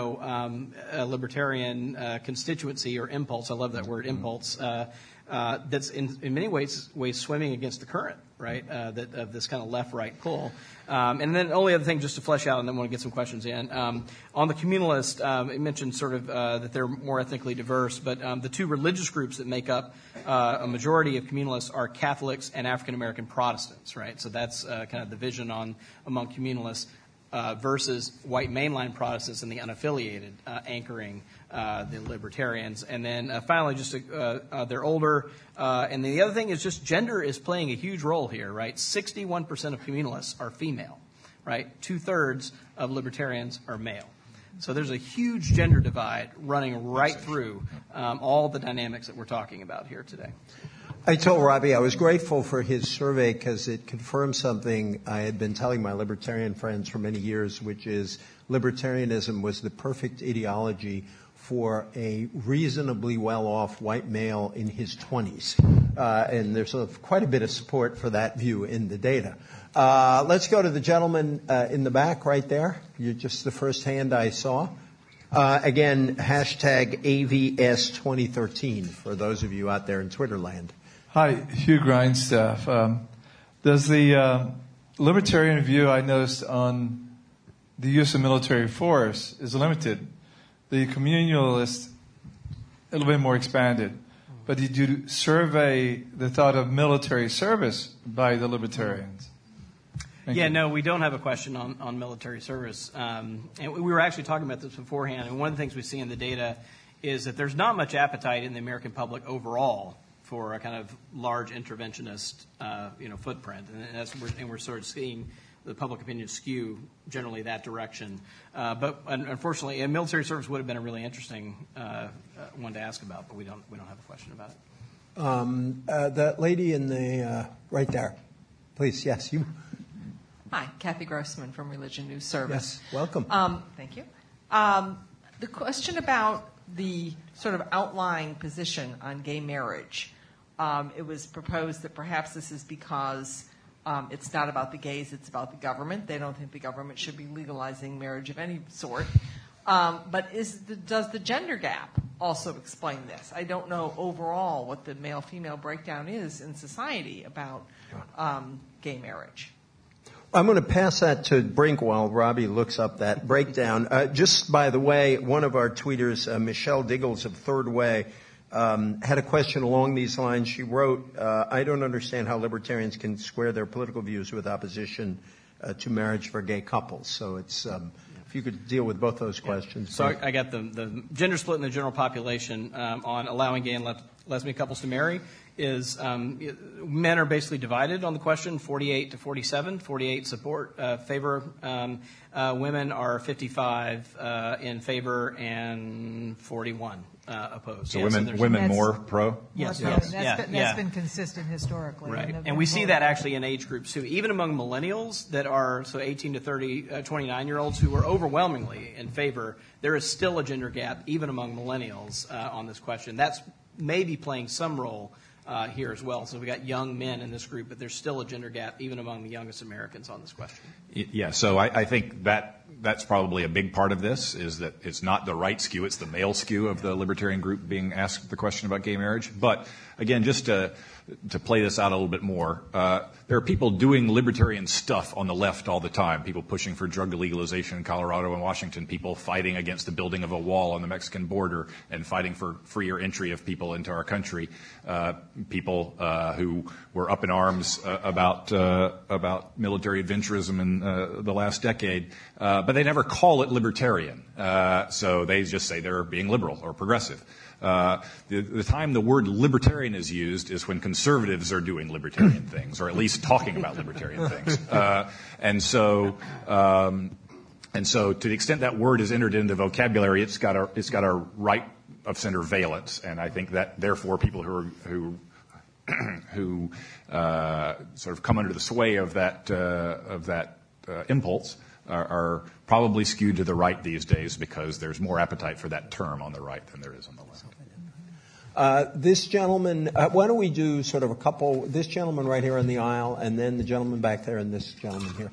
a libertarian constituency or impulse. I love that word, impulse. That's in many ways swimming against the current, right? Of this kind of left-right pull. And then the only other thing, just to flesh out, and then I want to get some questions in. On the communalist, it mentioned sort of that they're more ethnically diverse, but the two religious groups that make up a majority of communalists are Catholics and African-American Protestants, right? So that's kind of the vision among communalists. Versus white mainline Protestants and the unaffiliated anchoring the libertarians. And then finally, just they're older. And the other thing is just gender is playing a huge role here, right? 61% of communalists are female, right? 2/3 of libertarians are male. So there's a huge gender divide running right through all the dynamics that we're talking about here today. I told Robbie I was grateful for his survey because it confirmed something I had been telling my libertarian friends for many years, which is libertarianism was the perfect ideology for a reasonably well-off white male in his 20s. And there's quite a bit of support for that view in the data. Let's go to the gentleman in the back right there. You're just the first hand I saw. Again, hashtag AVS 2013 for those of you out there in Twitter land. Hi, Hugh Grindstaff. Does the libertarian view I noticed on the use of military force is limited? The communalist, a little bit more expanded. But did you survey the thought of military service by the libertarians? Thank you. No, we don't have a question on military service. And we were actually talking about this beforehand. And one of the things we see in the data is that there's not much appetite in the American public overall for a kind of large interventionist, footprint, and we're sort of seeing the public opinion skew generally that direction. But unfortunately, a military service would have been a really interesting one to ask about, but we don't have a question about it. That lady in the right there, please. Yes, you. Hi, Kathy Grossman from Religion News Service. Yes, welcome. Thank you. The question about the sort of outlying position on gay marriage. It was proposed that perhaps this is because it's not about the gays, it's about the government. They don't think the government should be legalizing marriage of any sort. But does the gender gap also explain this? I don't know overall what the male-female breakdown is in society about gay marriage. I'm going to pass that to Brink while Robbie looks up that breakdown. Just by the way, one of our tweeters, Michelle Diggles of Third Way, had a question along these lines. She wrote, I don't understand how libertarians can square their political views with opposition to marriage for gay couples. So it's if you could deal with both those questions. So I got the gender split in the general population on allowing gay and lesbian couples to marry is men are basically divided on the question, 48 to 47. 48 support, favor. Women are 55 in favor and 41 opposed. So women more pro? Yes. That's been consistent historically. Right. And we see that actually in age groups too. Even among millennials that are 18 to 30, 29-year-olds who are overwhelmingly in favor, there is still a gender gap even among millennials on this question. That's maybe playing some role here as well. So we got young men in this group, but there's still a gender gap even among the youngest Americans on this question. Yeah, so I think that that's probably a big part of this, is that it's not the right skew, it's the male skew of the libertarian group being asked the question about gay marriage. But again, just to play this out a little bit more, there are people doing libertarian stuff on the left all the time, people pushing for drug legalization in Colorado and Washington, people fighting against the building of a wall on the Mexican border and fighting for freer entry of people into our country, people who were up in arms about military adventurism in the last decade, but they never call it libertarian. So they just say they're being liberal or progressive. The time the word libertarian is used is when conservatives are doing libertarian things, or at least talking about libertarian things. And so to the extent that word is entered into vocabulary, it's got a right of center valence, and I think that therefore people who sort of come under the sway of that impulse are probably skewed to the right these days, because there's more appetite for that term on the right than there is on the left. This gentleman, why don't we do sort of a couple, this gentleman right here in the aisle, and then the gentleman back there, and this gentleman here.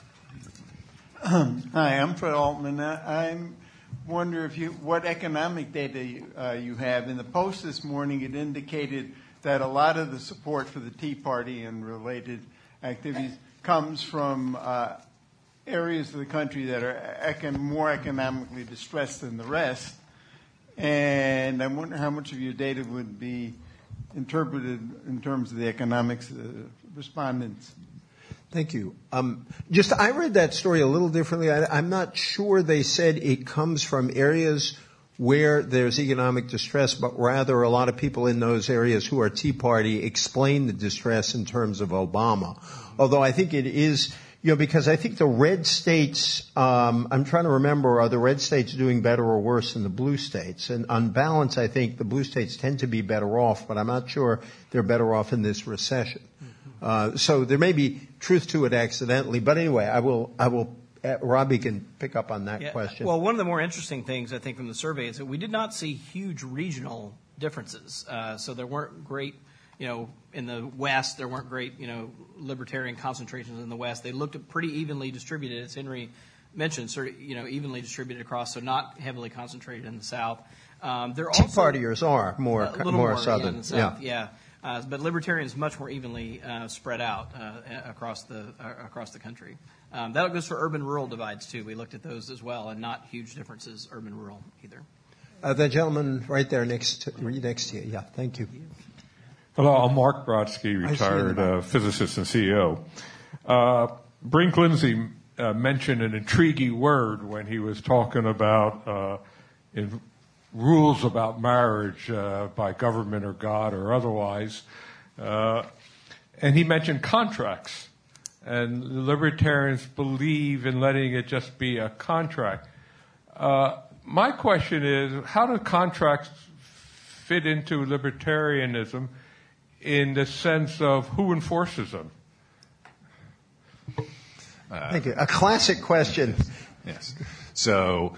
Hi, I'm Fred Altman. I wonder what economic data you have. In the Post this morning, it indicated that a lot of the support for the Tea Party and related activities comes from areas of the country that are more economically distressed than the rest. And I wonder how much of your data would be interpreted in terms of the economics of the respondents. Thank you. I read that story a little differently. I'm not sure they said it comes from areas where there's economic distress, but rather a lot of people in those areas who are Tea Party explain the distress in terms of Obama. Although I think it is, because I think the red states, I'm trying to remember, are the red states doing better or worse than the blue states? And on balance, I think the blue states tend to be better off, but I'm not sure they're better off in this recession. So there may be truth to it accidentally, but anyway, I will Robbie can pick up on that question. Well, one of the more interesting things, I think, from the survey is that we did not see huge regional differences. So there weren't great, in the West, there weren't great, libertarian concentrations in the West. They looked at pretty evenly distributed, as Henry mentioned, sort of, evenly distributed across, so not heavily concentrated in the South. Tea Partiers are more southern. In the South, yeah. But libertarians much more evenly spread out across the country. That goes for urban-rural divides too. We looked at those as well, and not huge differences urban-rural either. The gentleman right there next to you. Yeah, thank you. Hello, I'm Mark Brodsky, retired physicist and CEO. Brink Lindsay mentioned an intriguing word when he was talking about rules about marriage by government or God or otherwise. And he mentioned contracts. And libertarians believe in letting it just be a contract. My question is, how do contracts fit into libertarianism in the sense of who enforces them? Thank you. A classic question. Yes. So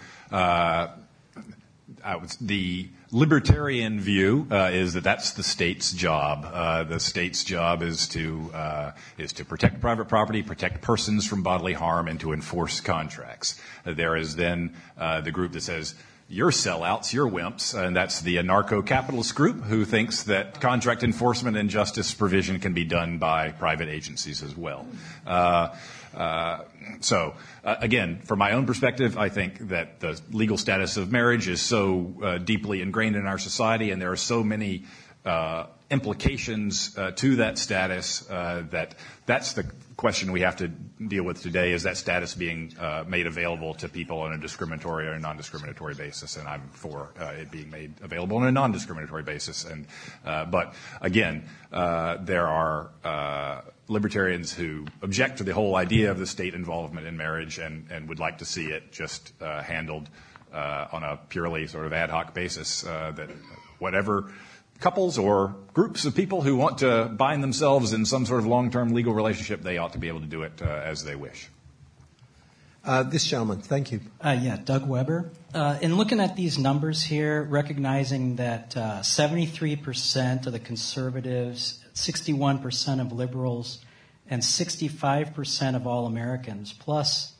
the libertarian view is that that's the state's job. The state's job is to protect private property, protect persons from bodily harm, and to enforce contracts. There is then the group that says, you're sellouts, you're wimps, and that's the anarcho-capitalist group who thinks that contract enforcement and justice provision can be done by private agencies as well. So, again, from my own perspective, I think that the legal status of marriage is so deeply ingrained in our society, and there are so many implications to that status that's the question we have to deal with today, is that status being made available to people on a discriminatory or non-discriminatory basis, and I'm for it being made available on a non-discriminatory basis. But again, there are libertarians who object to the whole idea of the state involvement in marriage and would like to see it just handled on a purely sort of ad hoc basis, that whatever couples or groups of people who want to bind themselves in some sort of long-term legal relationship, they ought to be able to do it as they wish. This gentleman, thank you. Doug Weber. In looking at these numbers here, recognizing that 73% of the conservatives, 61% of liberals, and 65% of all Americans, plus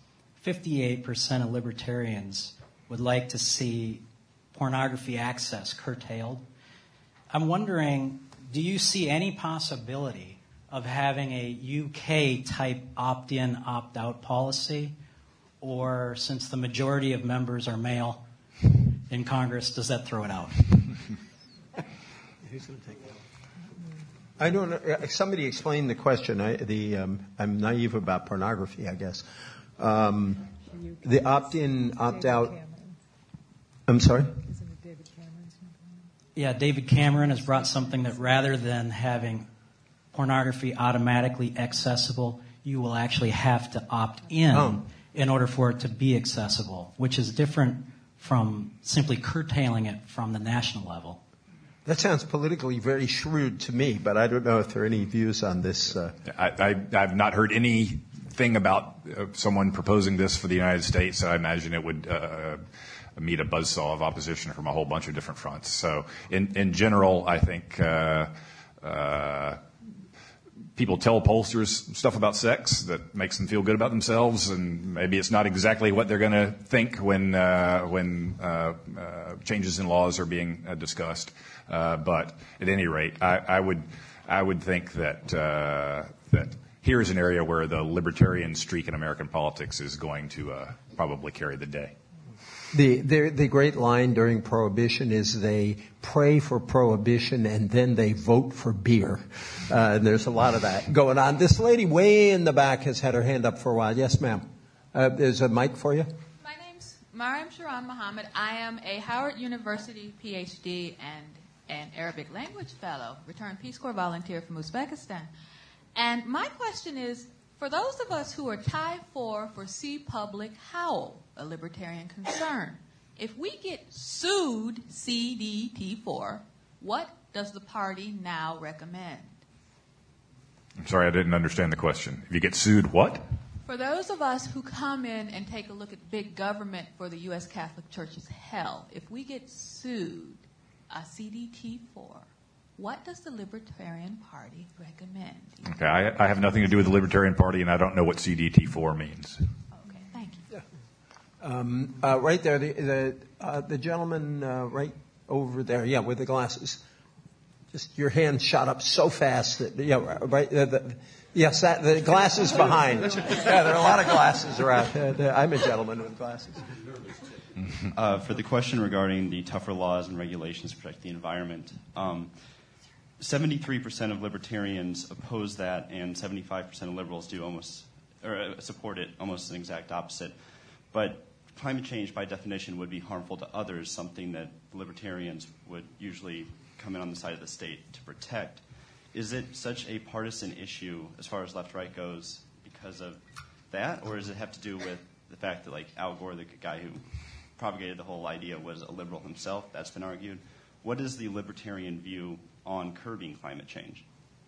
58% of libertarians would like to see pornography access curtailed. I'm wondering, do you see any possibility of having a UK-type opt-in, opt-out policy? Or since the majority of members are male in Congress, does that throw it out? Who's going to take that? I don't know. Somebody explain the question. I'm naive about pornography, I guess. The opt-in, opt-out. I'm sorry? Isn't it David Cameron's? Yeah, David Cameron has brought something that rather than having pornography automatically accessible, you will actually have to opt in order for it to be accessible, which is different from simply curtailing it from the national level. That sounds politically very shrewd to me, but I don't know if there are any views on this. I've not heard anything about someone proposing this for the United States. I imagine it would meet a buzzsaw of opposition from a whole bunch of different fronts. So in general, I think people tell pollsters stuff about sex that makes them feel good about themselves, and maybe it's not exactly what they're going to think when changes in laws are being discussed. But at any rate, I would think that here is an area where the libertarian streak in American politics is going to probably carry the day. The great line during Prohibition is they pray for Prohibition and then they vote for beer. And there's a lot of that going on. This lady way in the back has had her hand up for a while. Yes, ma'am. There's a mic for you. My name's Mariam Sharon Muhammad. I am a Howard University PhD and an Arabic language fellow, returned Peace Corps volunteer from Uzbekistan. And my question is, for those of us who are tied for C. Public Howell, a libertarian concern, if we get sued CDT4, what does the party now recommend? I'm sorry, I didn't understand the question. If you get sued, what? For those of us who come in and take a look at big government for the U.S. Catholic Church's hell, if we get sued, CDT4, what does the Libertarian Party recommend? Okay, I have nothing to do with the Libertarian Party, and I don't know what CDT4 means. Okay, thank you. Right there, the gentleman right over there, with the glasses. Just your hand shot up so fast that, right. Yes, the glasses behind. There are a lot of glasses around. I'm a gentleman with glasses. For the question regarding the tougher laws and regulations to protect the environment, 73% of libertarians oppose that, and 75% of liberals support it, almost an exact opposite. But climate change, by definition, would be harmful to others, something that libertarians would usually come in on the side of the state to protect. Is it such a partisan issue as far as left-right goes because of that, or does it have to do with the fact that, like, Al Gore, the guy who propagated the whole idea, was a liberal himself? That's been argued. What is the libertarian view on curbing climate change?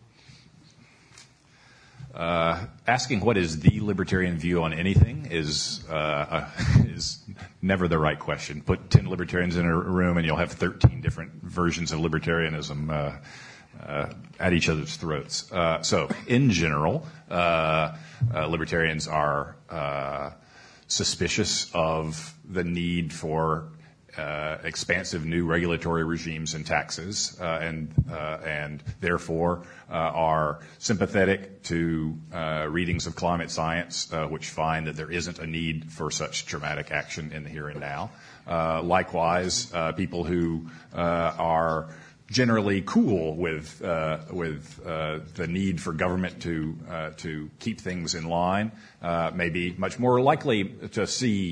Asking what is the libertarian view on anything is never the right question. Put 10 libertarians in a room and you'll have 13 different versions of libertarianism at each other's throats. So in general, libertarians are suspicious of the need for expansive new regulatory regimes and taxes, and therefore are sympathetic to readings of climate science which find that there isn't a need for such dramatic action in the here and now. Likewise, people who are generally cool with the need for government to keep things in line, may be much more likely to see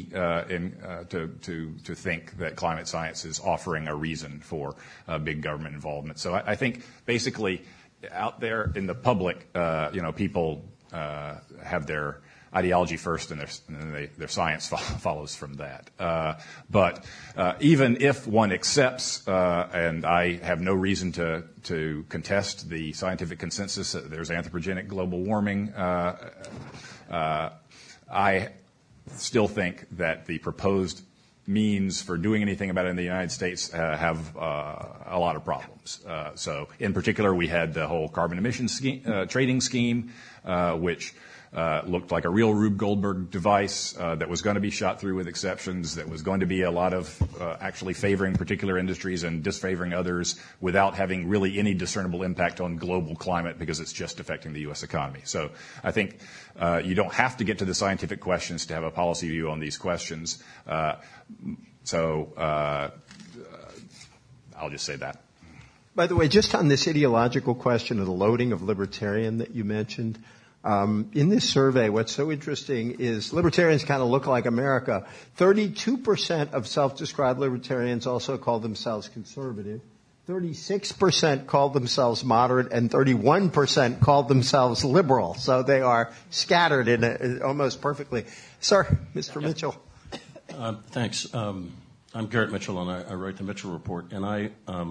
to think that climate science is offering a reason for big government involvement. So I think basically out there in the public, people have their ideology first, and their science follows from that. But even if one accepts, and I have no reason to contest the scientific consensus that there's anthropogenic global warming, I still think that the proposed means for doing anything about it in the United States have a lot of problems. So in particular, we had the whole carbon emissions trading scheme, which looked like a real Rube Goldberg device that was going to be shot through with exceptions, that was going to be a lot of actually favoring particular industries and disfavoring others without having really any discernible impact on global climate because it's just affecting the U.S. economy. So I think you don't have to get to the scientific questions to have a policy view on these questions. I'll just say that. By the way, just on this ideological question of the loading of libertarian that you mentioned, in this survey, what's so interesting is libertarians kind of look like America. 32% of self-described libertarians also call themselves conservative. 36% called themselves moderate, and 31% called themselves liberal. So they are scattered in almost perfectly. Sir, Mr. Mitchell. Thanks. I'm Garrett Mitchell, and I write the Mitchell Report. And I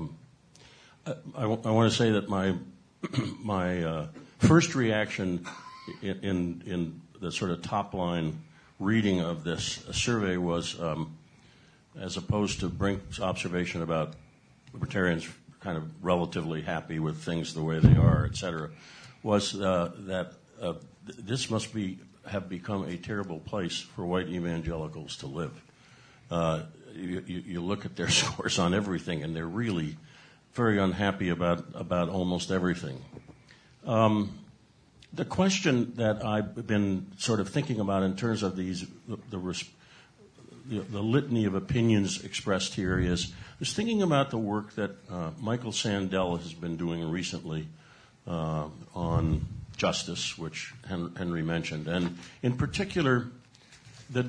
want to say that my first reaction in the sort of top line reading of this survey was, as opposed to Brink's observation about libertarians kind of relatively happy with things the way they are, et cetera, was that this must have become a terrible place for white evangelicals to live. You look at their scores on everything, and they're really very unhappy about almost everything. The question that I've been sort of thinking about in terms of the litany of opinions expressed here is I was thinking about the work that Michael Sandel has been doing recently on justice, which Henry mentioned, and in particular, the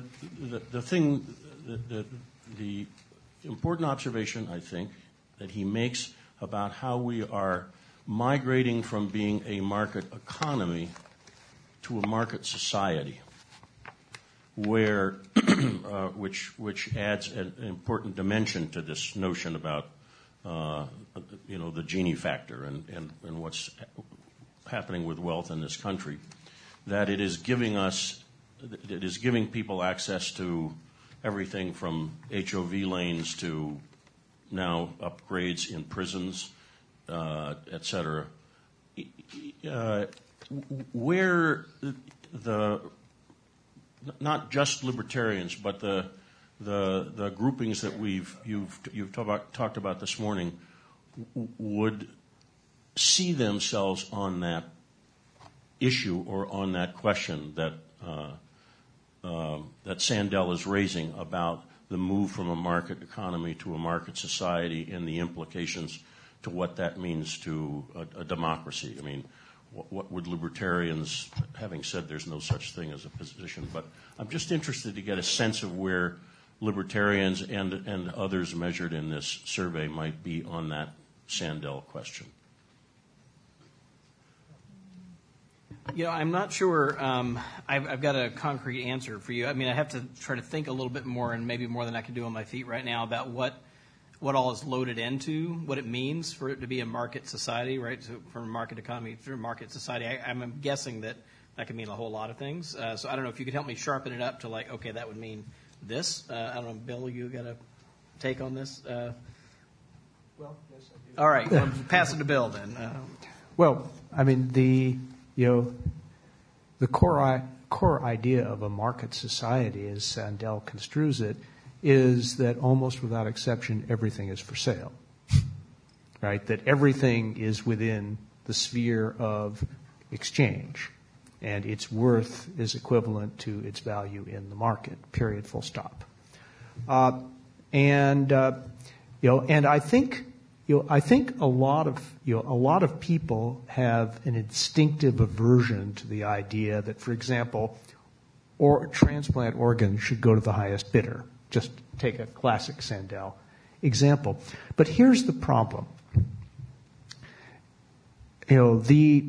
important observation I think that he makes about how we are migrating from being a market economy to a market society, where which adds an important dimension to this notion about the Gini factor and what's happening with wealth in this country. That it is giving people access to everything from HOV lanes to now upgrades in prisons, et cetera. Where not just libertarians, but the groupings that you've talked about this morning would see themselves on that issue or on that question that Sandel is raising about the move from a market economy to a market society and the implications to what that means to a democracy. I mean, what would libertarians, having said there's no such thing as a position, but I'm just interested to get a sense of where libertarians and others measured in this survey might be on that Sandel question. I'm not sure I've got a concrete answer for you. I mean, I have to try to think a little bit more, and maybe more than I can do on my feet right now, about what all is loaded into, what it means for it to be a market society, right? So from a market economy through a market society, I'm guessing that could mean a whole lot of things. So I don't know if you could help me sharpen it up to okay, that would mean this. I don't know, Bill, you got a take on this? Well, yes, I do. All right, well, pass it to Bill then. Well, I mean, the core idea of a market society, as Sandel construes it, is that almost without exception, everything is for sale, right? That everything is within the sphere of exchange, and its worth is equivalent to its value in the market. Period. Full stop. And I think a lot of people have an instinctive aversion to the idea that, for example, transplant organs should go to the highest bidder. Just take a classic Sandel example. But here's the problem. The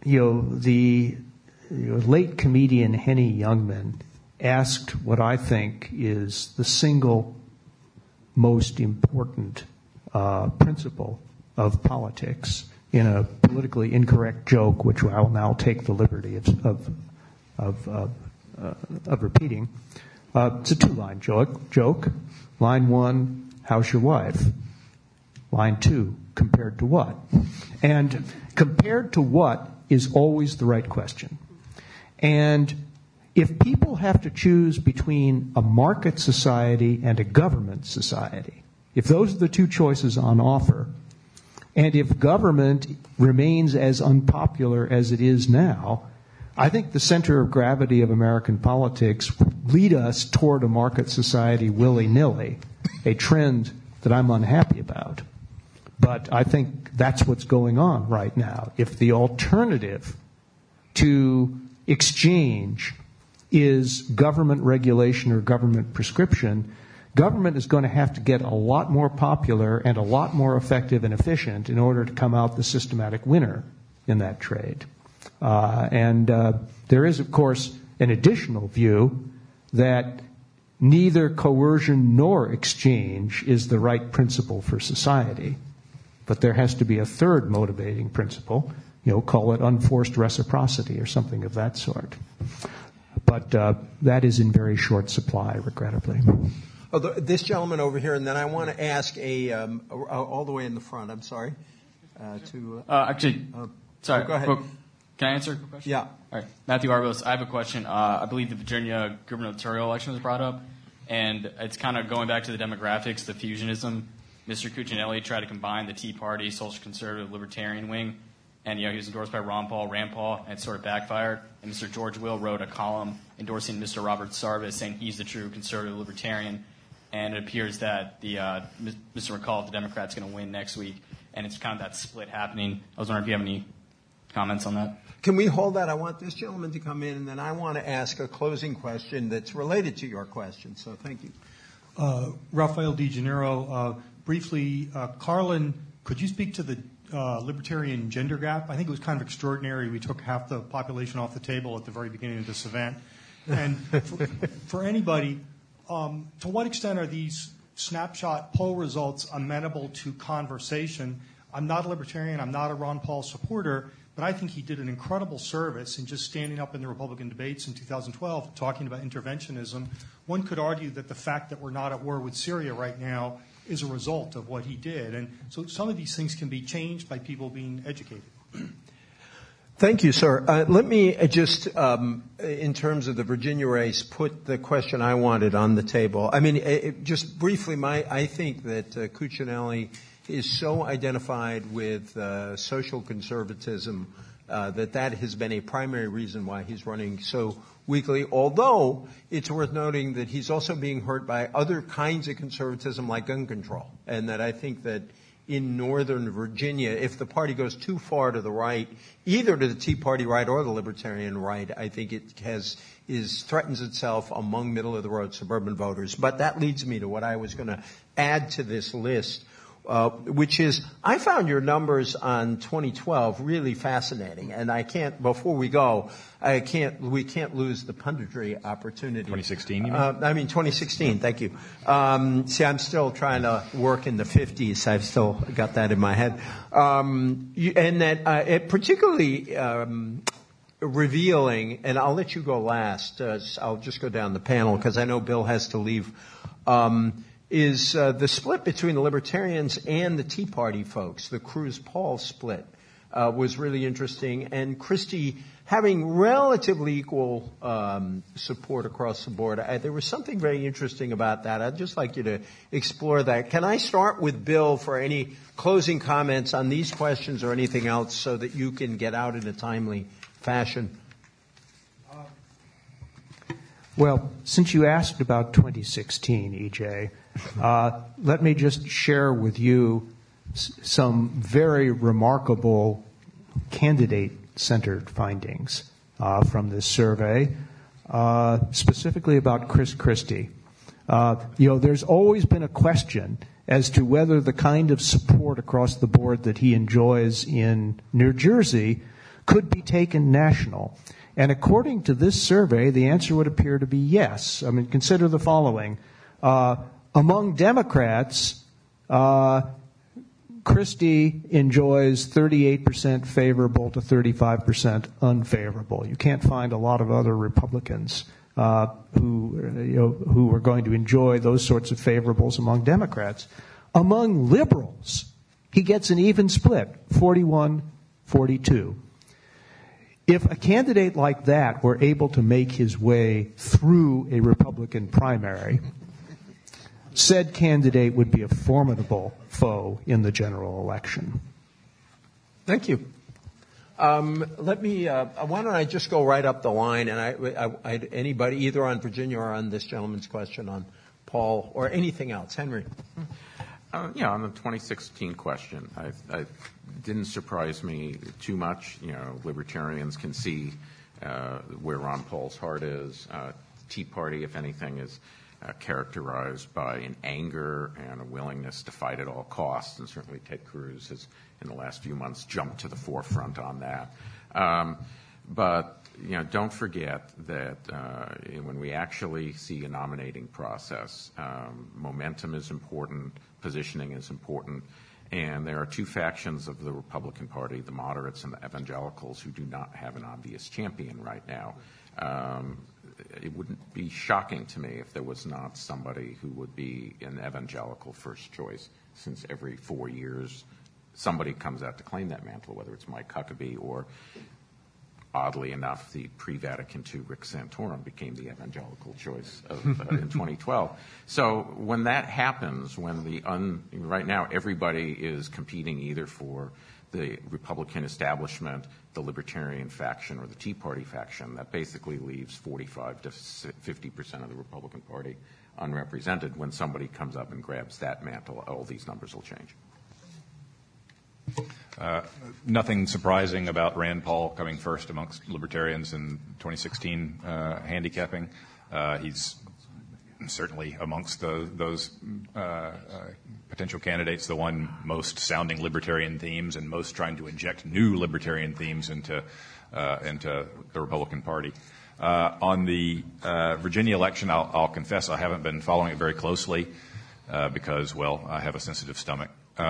late comedian Henny Youngman asked what I think is the single most important principle of politics in a politically incorrect joke, which I will now take the liberty of repeating. It's a two-line joke. Line 1, how's your wife? Line 2, compared to what? And compared to what is always the right question. And if people have to choose between a market society and a government society, if those are the two choices on offer, and if government remains as unpopular as it is now, I think the center of gravity of American politics lead us toward a market society willy-nilly, a trend that I'm unhappy about. But I think that's what's going on right now. If the alternative to exchange is government regulation or government prescription, government is going to have to get a lot more popular and a lot more effective and efficient in order to come out the systematic winner in that trade. And there is, of course, an additional view that neither coercion nor exchange is the right principle for society. But there has to be a third motivating principle, call it unforced reciprocity or something of that sort. But that is in very short supply, regrettably. Oh, this gentleman over here, and then I want to ask all the way in the front, I'm sorry. Sorry. Go ahead. Can I answer a question? Yeah. All right. Matthew Arbos, I have a question. I believe the Virginia gubernatorial election was brought up, and it's kind of going back to the demographics, the fusionism. Mr. Cuccinelli tried to combine the Tea Party, social conservative, libertarian wing, and he was endorsed by Ron Paul, Rand Paul, and it sort of backfired. And Mr. George Will wrote a column endorsing Mr. Robert Sarvis, saying he's the true conservative libertarian. And it appears that Mr. McCall, the Democrat's going to win next week, and it's kind of that split happening. I was wondering if you have any comments on that. Can we hold that? I want this gentleman to come in, and then I want to ask a closing question that's related to your question. So thank you. Rafael DeGennaro, briefly, Carlin, could you speak to the libertarian gender gap? I think it was kind of extraordinary. We took half the population off the table at the very beginning of this event. And for anybody, to what extent are these snapshot poll results amenable to conversation? I'm not a libertarian. I'm not a Ron Paul supporter. But I think he did an incredible service in just standing up in the Republican debates in 2012 talking about interventionism. One could argue that the fact that we're not at war with Syria right now is a result of what he did. And so some of these things can be changed by people being educated. Thank you, sir. Let me just, in terms of the Virginia race, put the question I wanted on the table. I mean, just briefly, I think that Cuccinelli is so identified with social conservatism that has been a primary reason why he's running so weakly, although it's worth noting that he's also being hurt by other kinds of conservatism like gun control, and that I think that in Northern Virginia, if the party goes too far to the right, either to the Tea Party right or the Libertarian right, I think it threatens itself among middle-of-the-road suburban voters. But that leads me to what I was going to add to this list, which is I found your numbers on 2012 really fascinating, and before we go, we can't lose the punditry opportunity. 2016, you mean? 2016, thank you. See, I'm still trying to work in the 50s. I've still got that in my head. And that it particularly revealing, and I'll let you go last. I'll just go down the panel because I know Bill has to leave. Is the split between the Libertarians and the Tea Party folks, the Cruz-Paul split, was really interesting. And Christie having relatively equal support across the board. There was something very interesting about that. I'd just like you to explore that. Can I start with Bill for any closing comments on these questions or anything else so that you can get out in a timely fashion? Well, since you asked about 2016, EJ, let me just share with you some very remarkable candidate-centered findings from this survey, specifically about Chris Christie. There's always been a question as to whether the kind of support across the board that he enjoys in New Jersey could be taken national. And according to this survey, the answer would appear to be yes. I mean, consider the following. Among Democrats, Christie enjoys 38% favorable to 35% unfavorable. You can't find a lot of other Republicans who are going to enjoy those sorts of favorables among Democrats. Among liberals, he gets an even split, 41-42. If a candidate like that were able to make his way through a Republican primary, said candidate would be a formidable foe in the general election. Thank you. Let me. Why don't I just go right up the line, and anybody either on Virginia or on this gentleman's question on Paul or anything else, Henry. On the 2016 question, I didn't surprise me too much. Libertarians can see where Ron Paul's heart is. Tea Party, if anything, is characterized by an anger and a willingness to fight at all costs, and certainly Ted Cruz has, in the last few months, jumped to the forefront on that. But don't forget that when we actually see a nominating process, momentum is important, positioning is important, and there are two factions of the Republican Party, the moderates and the evangelicals, who do not have an obvious champion right now. It wouldn't be shocking to me if there was not somebody who would be an evangelical first choice, since every 4 years somebody comes out to claim that mantle, whether it's Mike Huckabee or, oddly enough, the pre-Vatican II Rick Santorum became the evangelical choice in 2012. So when that happens, right now everybody is competing either for the Republican establishment, the Libertarian faction, or the Tea Party faction, that basically leaves 45 to 50% of the Republican Party unrepresented. When somebody comes up and grabs that mantle, all these numbers will change. Nothing surprising about Rand Paul coming first amongst libertarians in 2016 handicapping. He's certainly amongst those potential candidates, the one most sounding libertarian themes and most trying to inject new libertarian themes into the Republican Party. On the Virginia election, I'll confess I haven't been following it very closely because, well, I have a sensitive stomach.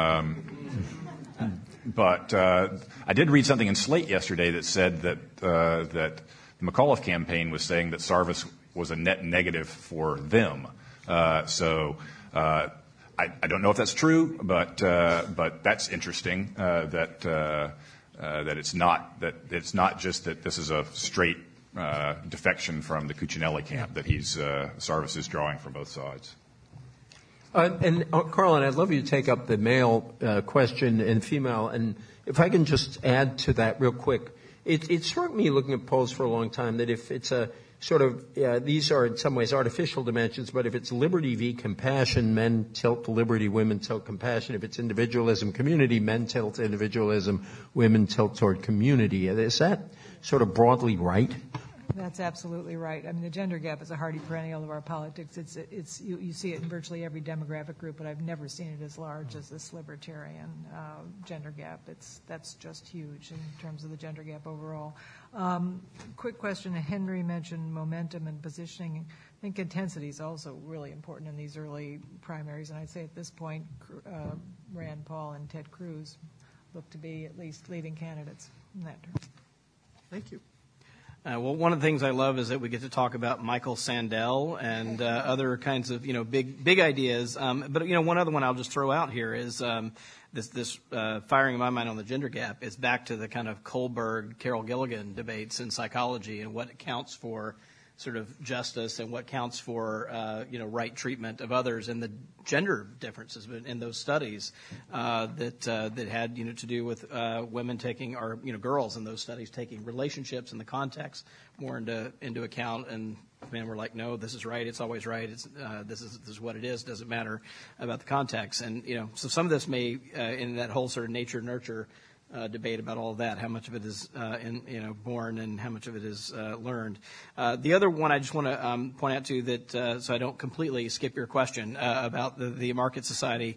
But I did read something in Slate yesterday that said that the McAuliffe campaign was saying that Sarvis was a net negative for them. So I don't know if that's true, but that's interesting. That it's not just that this is a straight defection from the Cuccinelli camp, that Sarvis is drawing from both sides. Carlin, I'd love you to take up the male question and female, and if I can just add to that real quick. It struck me looking at polls for a long time that if it's a sort of, these are in some ways artificial dimensions, but if it's liberty v. compassion, men tilt to liberty, women tilt compassion. If it's individualism, community, men tilt to individualism, women tilt toward community. Is that sort of broadly right? That's absolutely right. I mean, the gender gap is a hardy perennial of our politics. You see it in virtually every demographic group, but I've never seen it as large as this libertarian gender gap. That's just huge in terms of the gender gap overall. Quick question. Henry mentioned momentum and positioning. I think intensity is also really important in these early primaries, and I'd say at this point, Rand Paul and Ted Cruz look to be at least leading candidates in that term. Thank you. Well, one of the things I love is that we get to talk about Michael Sandel and other kinds of big ideas. But one other one I'll just throw out here is this firing in my mind on the gender gap is back to the kind of Kohlberg, Carol Gilligan debates in psychology and what counts for sort of justice and what counts for right treatment of others, and the gender differences in those studies that had to do with women taking, or girls in those studies taking relationships and the context more into account, and men were like, no, this is right, it's always right, this is what it is, doesn't matter about the context, and so some of this may in that whole sort of nature nurture debate about all of that, how much of it is born and how much of it is learned. The other one I just want to point out to you that so I don't completely skip your question about the market society.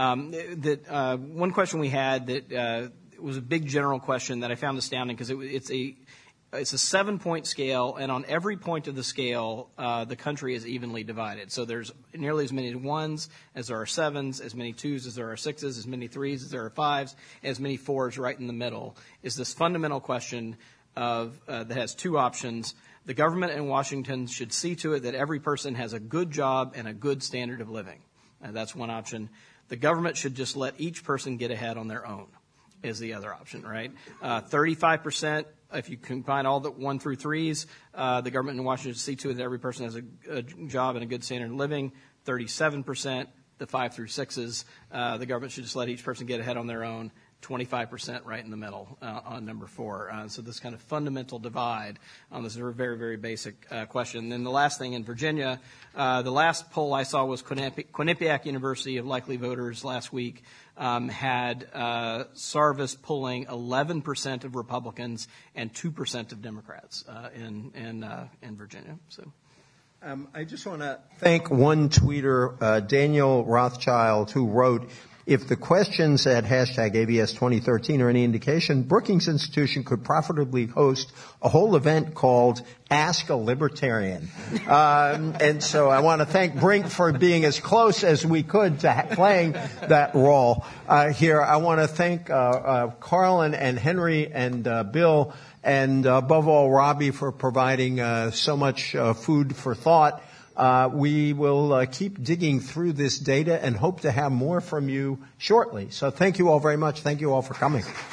That one question we had that was a big general question that I found astounding because it's a 7-point scale, and on every point of the scale, the country is evenly divided. So there's nearly as many ones as there are sevens, as many twos as there are sixes, as many threes as there are fives, as many fours right in the middle. Is this fundamental question of that has two options. The government in Washington should see to it that every person has a good job and a good standard of living. That's one option. The government should just let each person get ahead on their own. is the other option, right? 35%, if you combine all the 1 through 3s, the government in Washington should see to it that every person has a job and a good standard of living. 37%, the 5 through 6s, the government should just let each person get ahead on their own. 25% right in the middle on number 4. So this kind of fundamental divide on this very, very basic question. And then the last thing in Virginia, the last poll I saw was Quinnipiac University of likely voters last week had Sarvis pulling 11% of Republicans and 2% of Democrats in Virginia. So. I just want to thank one tweeter, Daniel Rothschild, who wrote, if the questions at hashtag ABS 2013 are any indication, Brookings Institution could profitably host a whole event called Ask a Libertarian. And so I want to thank Brink for being as close as we could to playing that role here. I want to thank Carlin and Henry and Bill and above all Robbie for providing so much food for thought. We will keep digging through this data and hope to have more from you shortly. So thank you all very much. Thank you all for coming.